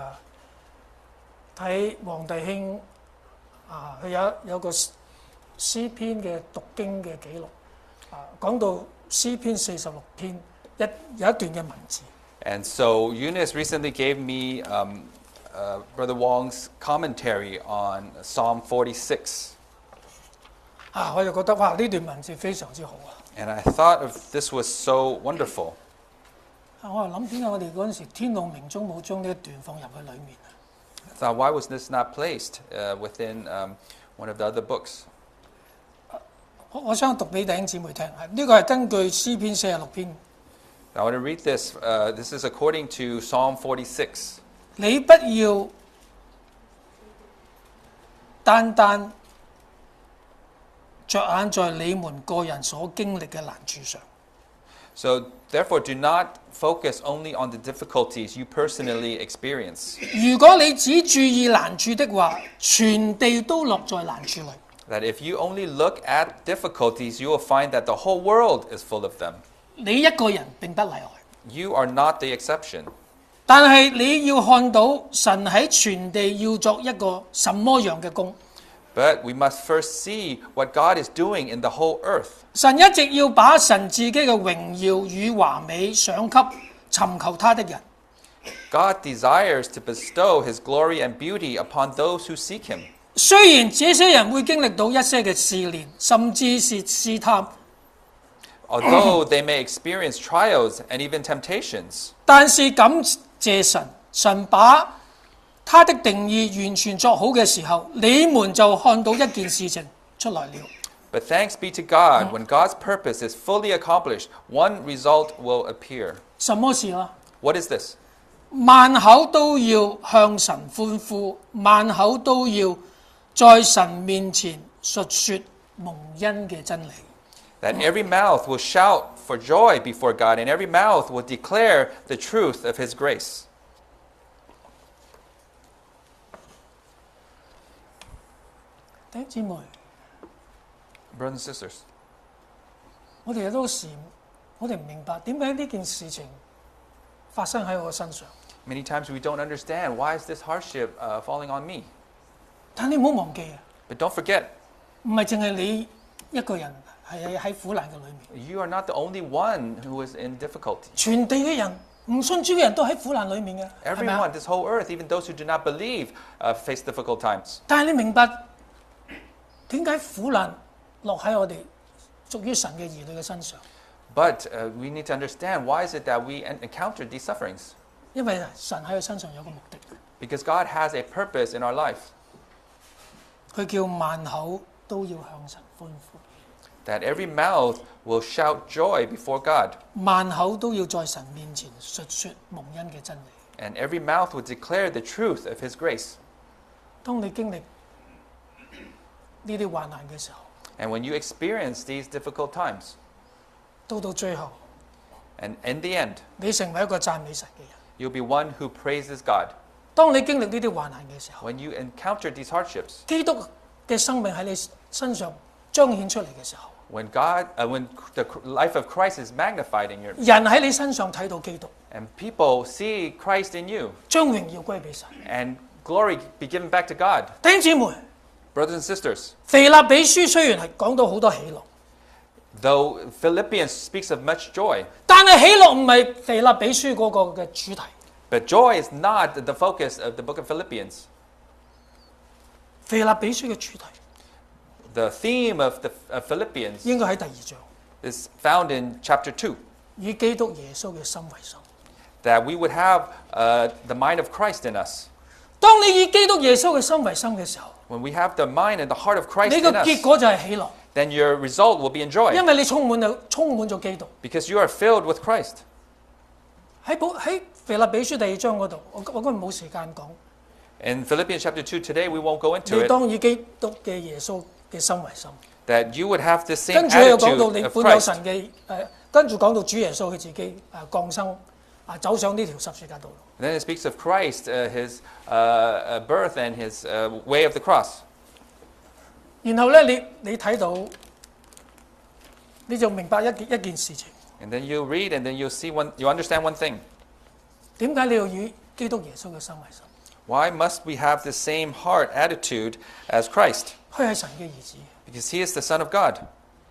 睇黃弟兄佢有個詩篇嘅讀經嘅記錄講到詩篇46篇有一段嘅文字。 And so Eunice recently gave me Brother Wong's commentary on Psalm 46. 我就覺得哇呢段文字非常之好啊！ And I thought of this was so wonderful. 我又諗點解我哋嗰陣時天路明中冇將呢一段放入去裡面啊？ I thought, why was this not placed within one of the other books? 我想讀俾弟兄姊妹聽，呢個係根據詩篇46篇。 I want to read this. This is according to Psalm 46. 你不要單單着眼在你們個人所經歷嘅難處上。 So therefore, do not focus only on the difficulties you personally experience. 如果你只注意難處的話，全地都落在難處裏。 That if you only look at difficulties, you will find that the whole world is full of them. 你一個人並不例外， You are not the exception. 但係你要看到神喺全地要作一個什麼樣嘅工。 But we must first see what God is doing in the whole earth. 神一直要把神自己嘅榮耀與華美賞給尋求他的人。 God desires to bestow his glory and beauty upon those who seek him. 雖然這些人會經歷到一些嘅試煉，甚至是試探， Although they may experience trials and even temptations, 但是感謝神，神把他的定義完全作好嘅時候，你們就看到一件事情出來了。 but thanks be to God, when God's purpose is fully accomplished, one result will appear. 什麼事啊？ What is this? 萬口都要向神歡呼，萬口都要在神面前述說蒙恩嘅真理。 That every mouth will shout for joy before God, and every mouth will declare the truth of his grace. 弟兄姊妹， Brothers and sisters, 我哋有好多時，我哋唔明白點解呢件事情發生喺我身上。 many times we don't understand, why is this hardship falling on me? 但你唔好忘記啊， But don't forget, 唔係淨係你一個人係喺苦難嘅裏面， you are not the only one who is in difficulty. 全地嘅人唔信主嘅人都喺苦難裏面嘅，係咪啊？ Everyone, this whole earth, even those who do not believe, face difficult times. 但係你明白點解苦難落喺我哋屬於神嘅兒女嘅身上？ But we need to understand, why is it that we encounter these sufferings? 因為神喺佢身上有個目的， Because God has a purpose in our life, 佢叫萬口都要向神歡呼， that every mouth will shout joy before God, 萬口都要在神面前述說蒙恩嘅真理。 and every mouth will declare the truth of his grace. 當你經歷呢啲患難嘅時候， And when you experience these difficult times, 到最後， and in the end, 你成為一個讚美神嘅人。 you'll be one who praises God. 當你經歷呢啲患難嘅時候， When you encounter these hardships, 基督嘅生命喺你身上彰顯出嚟嘅時候， when the life of Christ is magnified in your, 人喺你身上睇到基督， and people see Christ in you, 將榮耀歸俾神。 and glory be given back to God. 弟兄姊妹， Brothers and sisters, 腓立比書雖然係講到好多喜樂， though Philippians speaks of much joy, 但係喜樂唔係腓立比書嗰個嘅主題。 but joy is not the focus of the book of Philippians. 腓立比書嘅主題 The theme of Philippians 應該喺第二章， is found in chapter 2, 以基督耶穌嘅心為心。 that we would have the mind of Christ in us. 當你以基督耶穌嘅心為心嘅時候， When we have the mind and the heart of Christ 你 in 嘅 us, 結果就係喜樂， then your result will be in joy, 因為你充滿咗基督。 because you are filled with Christ. 喺腓立比書第二章嗰度，我今日冇時間講。 In Philippians chapter 2 today, we won't go into 你 it, 當以基督嘅耶穌嘅心為心。 that you would have the same 跟住佢又講到 attitude 你 of 本有 Christ. 神嘅跟住講到主耶穌佢自己降生走上呢條十字架道路。 And then it speaks of Christ, his birth and his way of the cross. 然後咧，你睇到你就明白一件事情， And then you read, and then you understand one thing. 點解你要以基督耶穌嘅心為心？ Why must we have the same heart attitude as Christ? 佢係神嘅兒子， Because he is the Son of God.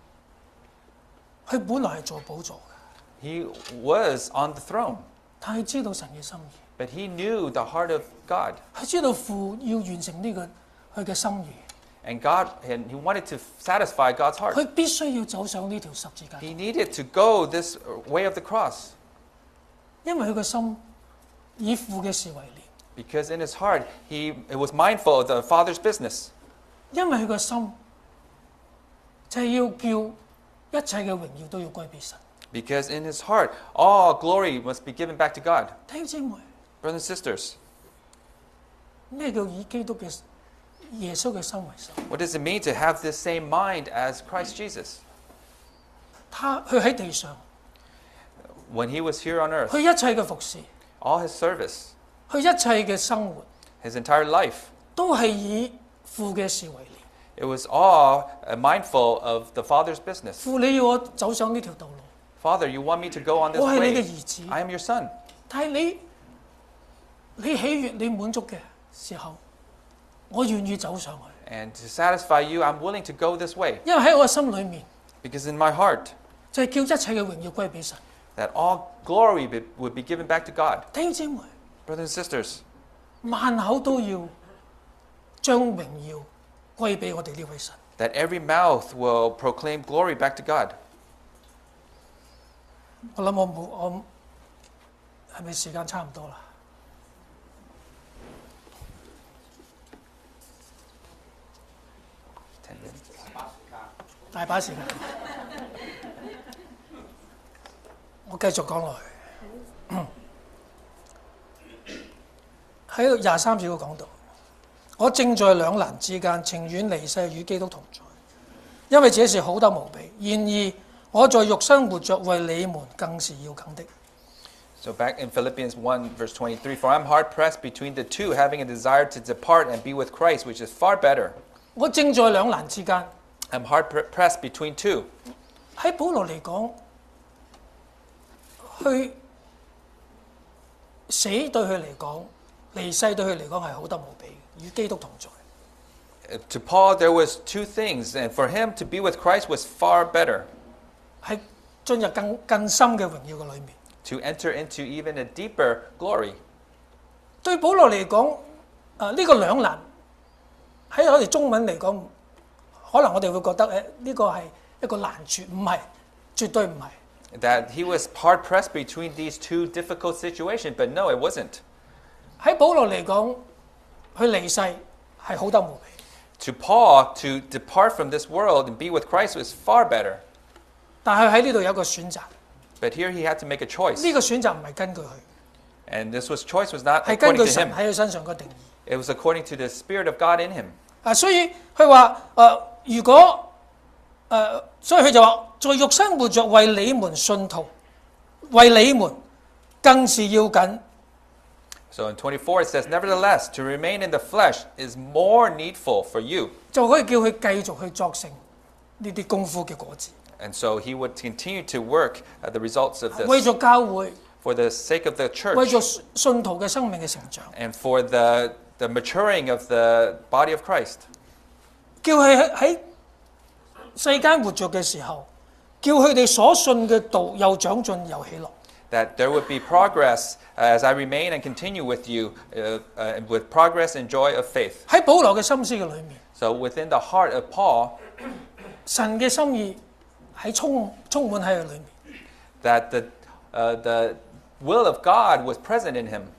佢本來係做寶座嘅， He was on the throne, 但係知道神嘅心意， but he knew the heart of God. 佢知道父要完成呢個佢嘅心意， And he wanted to satisfy God's heart. 佢必須要走上呢條十字架， He needed to go this way of the cross, 因為佢嘅心以父嘅事為念， because in his heart, he was mindful of the Father's business. 因為佢嘅心就係要叫一切嘅榮耀都要歸俾神。 Because in his heart, all glory must be given back to God. 弟兄姊妹， Brothers and sisters, 咩叫以基督嘅耶穌嘅心為心？ what does it mean to have this same mind as Christ Jesus? 佢喺地上， When he was here on earth, 佢一切嘅服侍， all his service, 佢一切嘅生活， his entire life, 都係以父嘅事為念。 it was all mindful of the Father's business. 父，你要我走上呢條道路， Father, you want me to go on this 我係你嘅 way. 兒子。 I am your son. 但係你喜悅、你滿足嘅時候，我願意走上去， And to satisfy you, I'm willing to go this way. 因為喺我嘅心裏面 Because in my heart, 就係叫一切嘅榮耀歸俾神。 that all glory would be given back to God. 弟兄姊妹， Brothers and sisters, 萬口都要將榮耀歸俾我哋呢位神。 that every mouth will proclaim glory back to God. 我諗我係咪時間差唔多啦？ 10 minutes. 大把時間，我繼續講落去。喺23節嗰講到，我正在兩難之間，情願離世與基督同在，因為這是好得無比。然而我在肉身活着，為你們更是要緊的。 So back in Philippians 1, verse 23, for I'm hard pressed between the two, having a desire to depart and be with Christ, which is far better. 我正在兩難之間。 I'm hard pressed between two. 喺保羅嚟講，去死對佢嚟講，離世對佢嚟講係好得無比，與基督同在。 To Paul, there was two things, and for him to be with Christ was far better. 喺進入更深嘅榮耀嘅裏面。 To enter into even a deeper glory. 對保羅嚟講，呢個兩難喺我哋中文嚟講，可能我哋會覺得呢個係一個難處，唔係，絕對唔係。 That he was hard pressed between these two difficult situations, but no, it wasn't. 喺保羅嚟講，佢離世係好得無比， To Paul, to depart from this world and be with Christ was far better. 但係喺呢度有一個選擇， But here he had to make a choice. 呢個選擇唔係根據佢， And this choice was not 係根 according 據 to 神 him. 喺佢身上嘅定義。 It was according to the Spirit of God in him. 所以佢話如果所以佢就話，在肉身活着為你們信徒，為你們更是要緊。 So in 24 it says, nevertheless, to remain in the flesh is more needful for you. 就可以叫佢繼續去作成呢啲功夫嘅果子， And so he would continue to work the results of 為 this 咗教會， for the sake of the 為 church 咗信徒嘅生命嘅成長， and for the maturing of the body of Christ. 叫佢喺世間活着嘅時候，叫佢哋所信嘅道又長進又喜樂。 That there would be progress as I remain and continue with you, with progress and joy of faith. 喺保羅嘅心思嘅裏面， So within the heart of Paul, 神嘅心意喺充滿喺佢裏面。 that the will of God was present in him.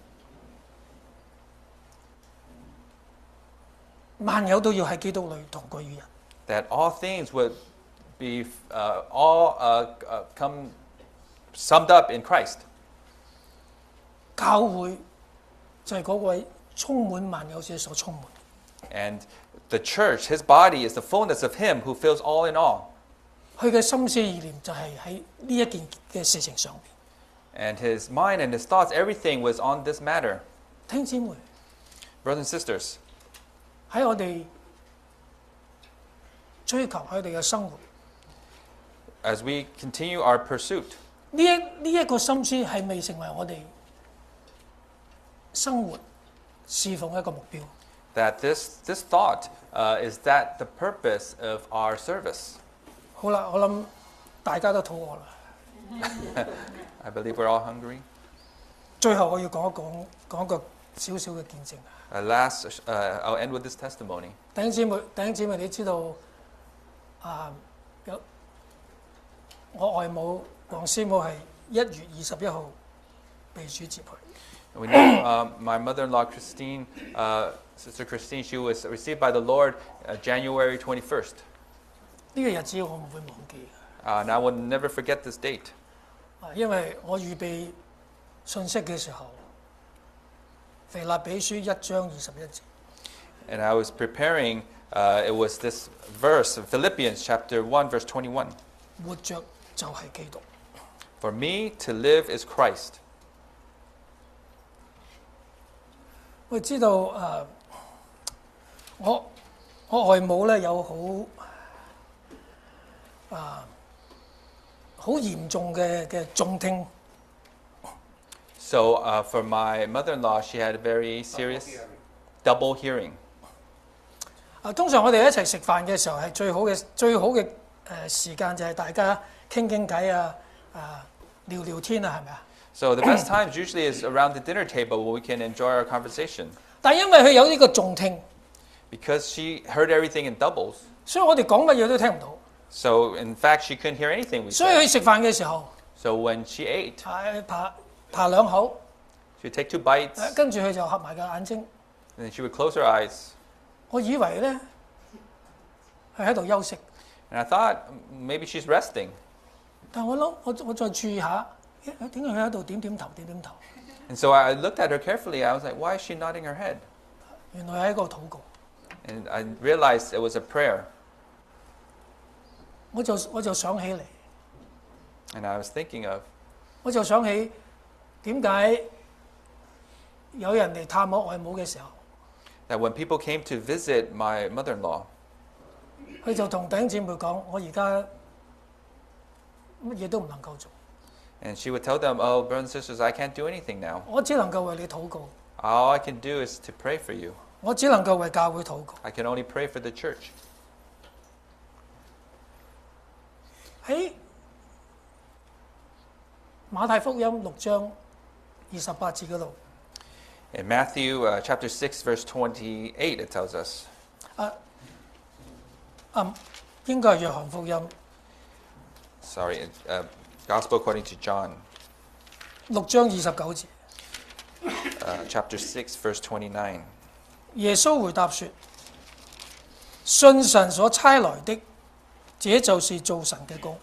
萬有都要喺基督裏同歸於一。 That all things would be come summed up in Christ. 教會就係嗰位充滿萬有者所充滿。 And the church, his body, is the fullness of him who fills all in all. 佢嘅心思意念就係喺呢一件嘅事情上邊。 And his mind and his thoughts, everything was on this matter. 弟兄姊妹， Brothers and sisters, 喺我哋追求佢哋嘅生活， as we continue our pursuit, 呢一個心思係未成為我哋生活侍奉一個目標。 that this thought is that the purpose of our service. 好啦，我諗大家都肚餓啦。 I believe we're all hungry. 最後我要講一個少少嘅見證。 Last, I'll end with this testimony. 弟兄姊妹，你知道有我外母黃師母係1月21號被主接去。 We know my mother-in-law, Christine, Sister Christine, she was received by the Lord January 21st. 呢個日子我唔會忘記嘅， And I will never forget this date. 因為我預備信息嘅時候，腓立比書1章21節， And I was preparing, it was this verse, Philippians chapter 1, verse 21. 活着就係基督。 For me to live is Christ. 我知道我外母咧有好嚴重嘅重聽。 So for my mother-in-law, she had a very serious double hearing. 通常我哋一齊食飯嘅時候係最好嘅時間就係大家傾傾偈聊聊天係咪啊？ So the best times usually is around the dinner table where we can enjoy our conversation. 但因為佢有呢個重聽， Because she heard everything in doubles, 所以我哋講乜嘢都聽唔到。 so in fact she couldn't hear anything we 所以 said. 佢食飯嘅時候， So when she ate, 扒兩口， she would take 2 bites, 跟住佢就合埋個眼睛。 and then she would close her eyes. 我以為咧佢喺度休息， And I thought maybe she's resting. 但我諗我再注意下，點解佢喺度點點頭？ And so I looked at her carefully. I was like, why is she nodding her head? 原來係一個禱告。 And I realized it was a prayer. 我就想起嚟， And I was thinking of, 我就想起點解有人嚟探我外母嘅時候， that when people came to visit my mother-in-law, 佢就同弟兄姊妹講：我而家乜嘢都唔能夠做， and she would tell them, oh, brothers and sisters, I can't do anything now. 我只能夠為你禱告， All I can do is to pray for you. 我只能夠為教會禱告。 I can only pray for the church. 喺馬太福音6章28節嗰度， In Matthew chapter 6, verse 28, it tells us, 應該係約翰福音 Gospel according to John, 6章29節， chapter 6, verse 29. 耶穌回答說：信神所差來的，這就是做神嘅工。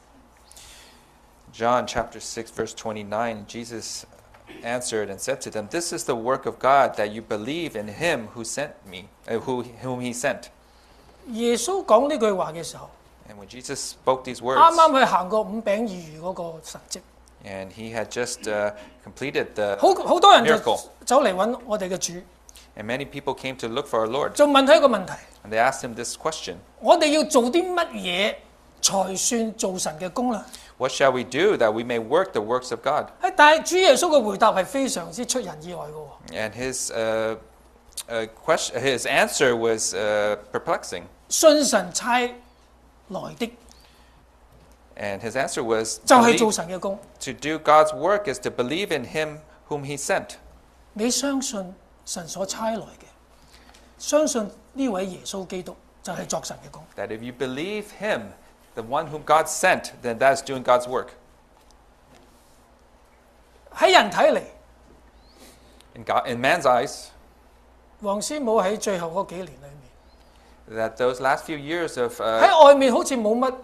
John chapter 6, verse 29, Jesus answered and said to them, This is the work of God, that you believe in him who sent me, whom he sent. 耶穌講呢句話嘅時候， And when Jesus spoke these 啱 words, 啱佢行過5餅2魚嗰個神蹟， and he had just completed the 好多人就 miracle. 走嚟揾我哋嘅主， And many people came to look for our Lord. 就問佢一個問題： And they asked him this question. 我哋要做啲乜嘢才算做神嘅工呢？ What shall we do that we may work the works of God? 但係主耶穌嘅回答係非常之出人意外嘅喎。 And his answer was perplexing. 信神差來的 And his answer was 就係做 believe- 神嘅工。 to do God's work is to believe in him whom he sent. 你相信神所差來嘅，相信呢位耶穌基督就係作神嘅工。 That if you believe him, the one whom God sent, then that is doing God's work. 喺人睇嚟， In man's eyes, 黃師母喺最後嗰幾年裏面， that those last few years of 喺外面好似冇乜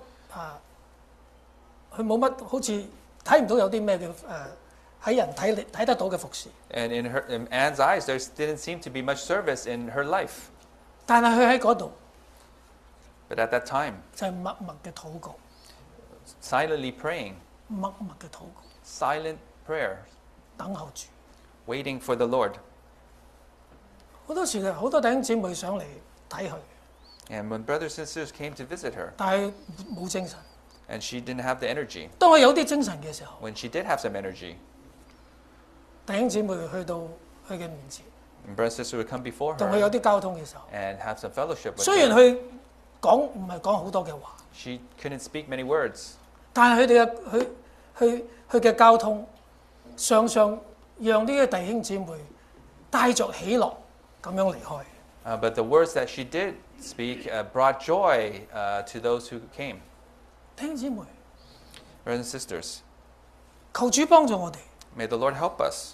佢冇乜好似睇唔到有啲咩嘅喺人睇得到嘅服侍。 and in Anne's eyes, there didn't seem to be much service in her life. 但係佢喺嗰度 But at that time, 就係默默嘅禱告， silently praying, 默默嘅禱告， silent prayer, 等候住。 waiting for the Lord. 好多時好多弟兄姊妹上嚟睇佢， And when brothers and sisters came to visit her, 但係冇精神。 and she didn't have the energy, 當佢有啲精神嘅時候， when she did have some energy, 弟兄姊妹去到佢嘅面前， and brothers and sisters would come before 同佢有 her 啲交通嘅時候， and have some fellowship with 雖然 her. 佢講唔係講好多嘅話， She couldn't speak many words, 但係佢哋佢嘅交通，常常讓呢啲弟兄姊妹帶着喜樂咁樣離開。 but the words that she did speak brought joy to those who came. 弟兄姊妹， Brothers and sisters, 求主幫助我哋， may the Lord help us.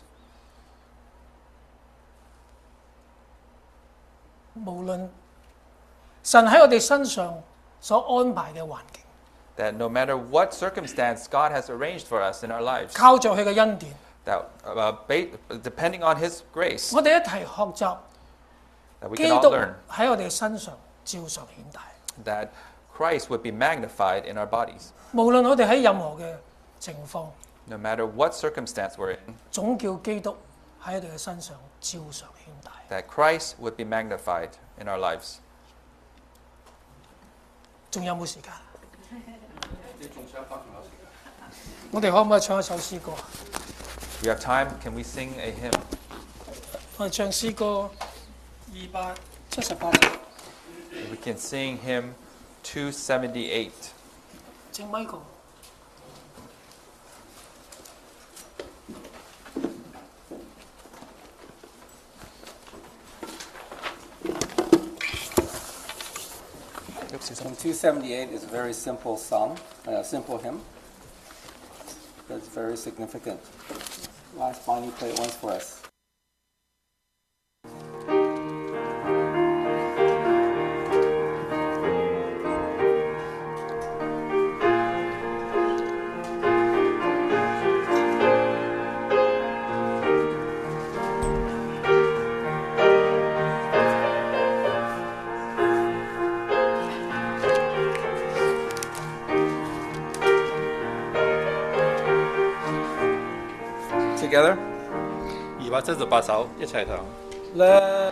無論神喺我哋身上所安排嘅環境， That no matter what circumstance God has arranged for us in our lives, 靠着佢嘅恩典， that depending on His grace, 我哋一齊學習 that we 基 can all 督 learn 喺我哋身上照常顯大。 that Christ would be magnified in our bodies. 無論我哋喺任何嘅情況， No matter what circumstance we're in, 總叫基督喺我哋嘅身上照常顯大。 that Christ would be magnified in our lives. 仲有冇時間？我哋可唔可以唱一首詩歌？ We have time. Can we sing a hymn? 我哋唱詩歌278。 We can sing hymn 278. 請 Michael。 Hymn 278 is a very simple song, simple hymn. But it's very significant. Last Bonnie play it once for us. Together? 278首一齊唱。 Let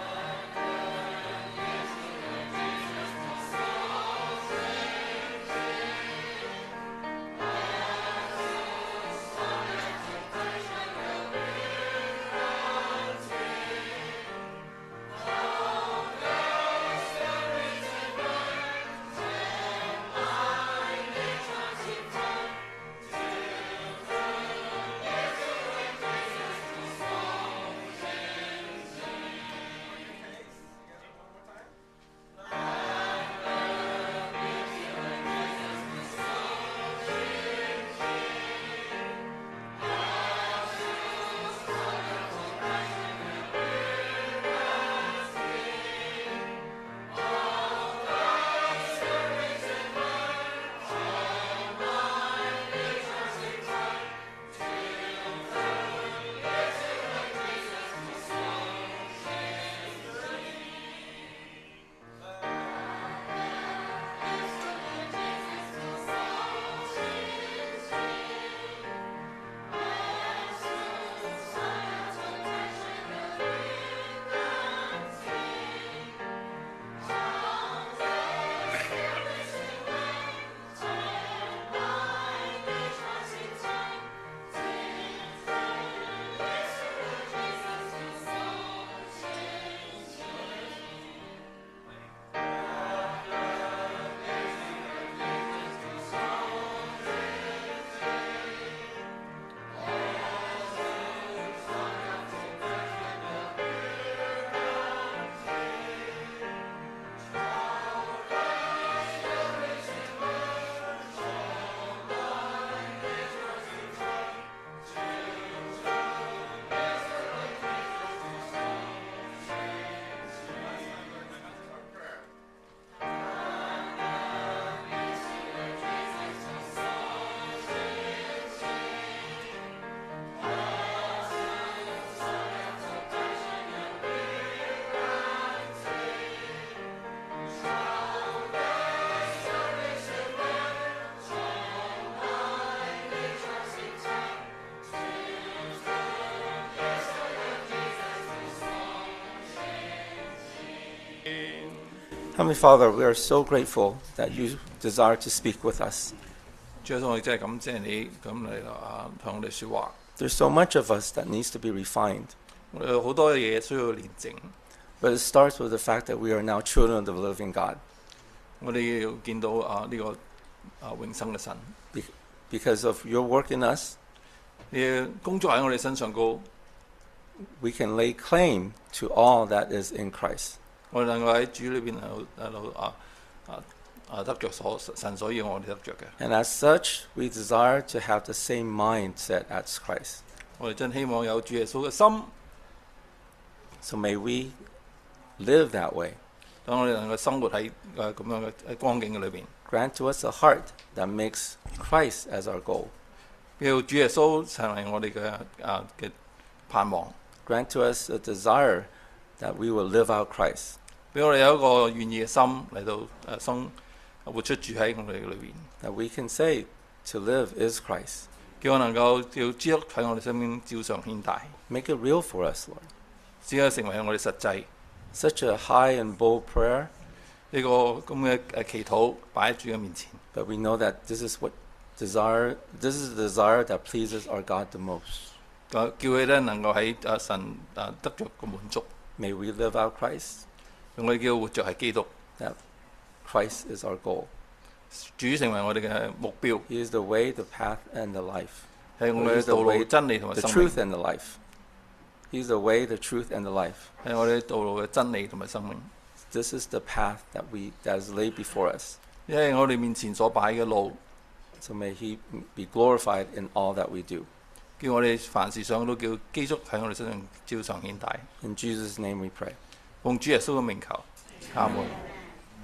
Heavenly Father, we are so grateful that you desire to speak with us. 主耶穌，我哋真係感謝你咁嚟同我哋説話。 There's so much of us that needs to be refined, 我哋有好多嘢需要練整， but it starts with the fact that we are now children of the living God. 我哋要見到呢個永生嘅神， Because of your work in us, 你嘅工作喺我哋身上高， we can lay claim to all that is in Christ. 我哋能夠喺主裏邊得着神所要我哋得着嘅。 And as such, we desire to have the same mindset as Christ. 我哋真希望有主耶穌嘅心， So may we live that way. 等我哋能夠生活喺咁樣嘅光景嘅裏邊。 Grant to us a heart that makes Christ as our goal. 叫主耶穌成為我哋嘅盼望， Grant to us a desire that we will live out Christ. 俾我哋有一個願意嘅心嚟到活出主喺我哋裏邊， That we can say to live is Christ. 叫我能夠叫基督喺我哋身邊照常顯大， Make it real for us, Lord. 只可以成為我哋實際。 Such a high and bold prayer, 呢個咁嘅祈禱擺喺主嘅面前， but we know that this is the desire that pleases our God the most. 叫佢咧能夠喺神得着個滿足， May we live out Christ, 我哋叫活着係基督， that Christ is our goal. 主成為我哋嘅目標， He is the way, the path, and the life. 係我哋嘅道路、真理同埋 The 生 truth 命， and the life. He's the way, the truth, and the life. 係我哋道路嘅真理同埋生命。 This is the path that is laid before us. 因為我哋面前所擺嘅路， So may He be glorified in all that we do. 叫我哋凡事上都叫基督喺我哋身上照常顯大。 In Jesus' name we pray. 奉主耶穌嘅名求，阿門。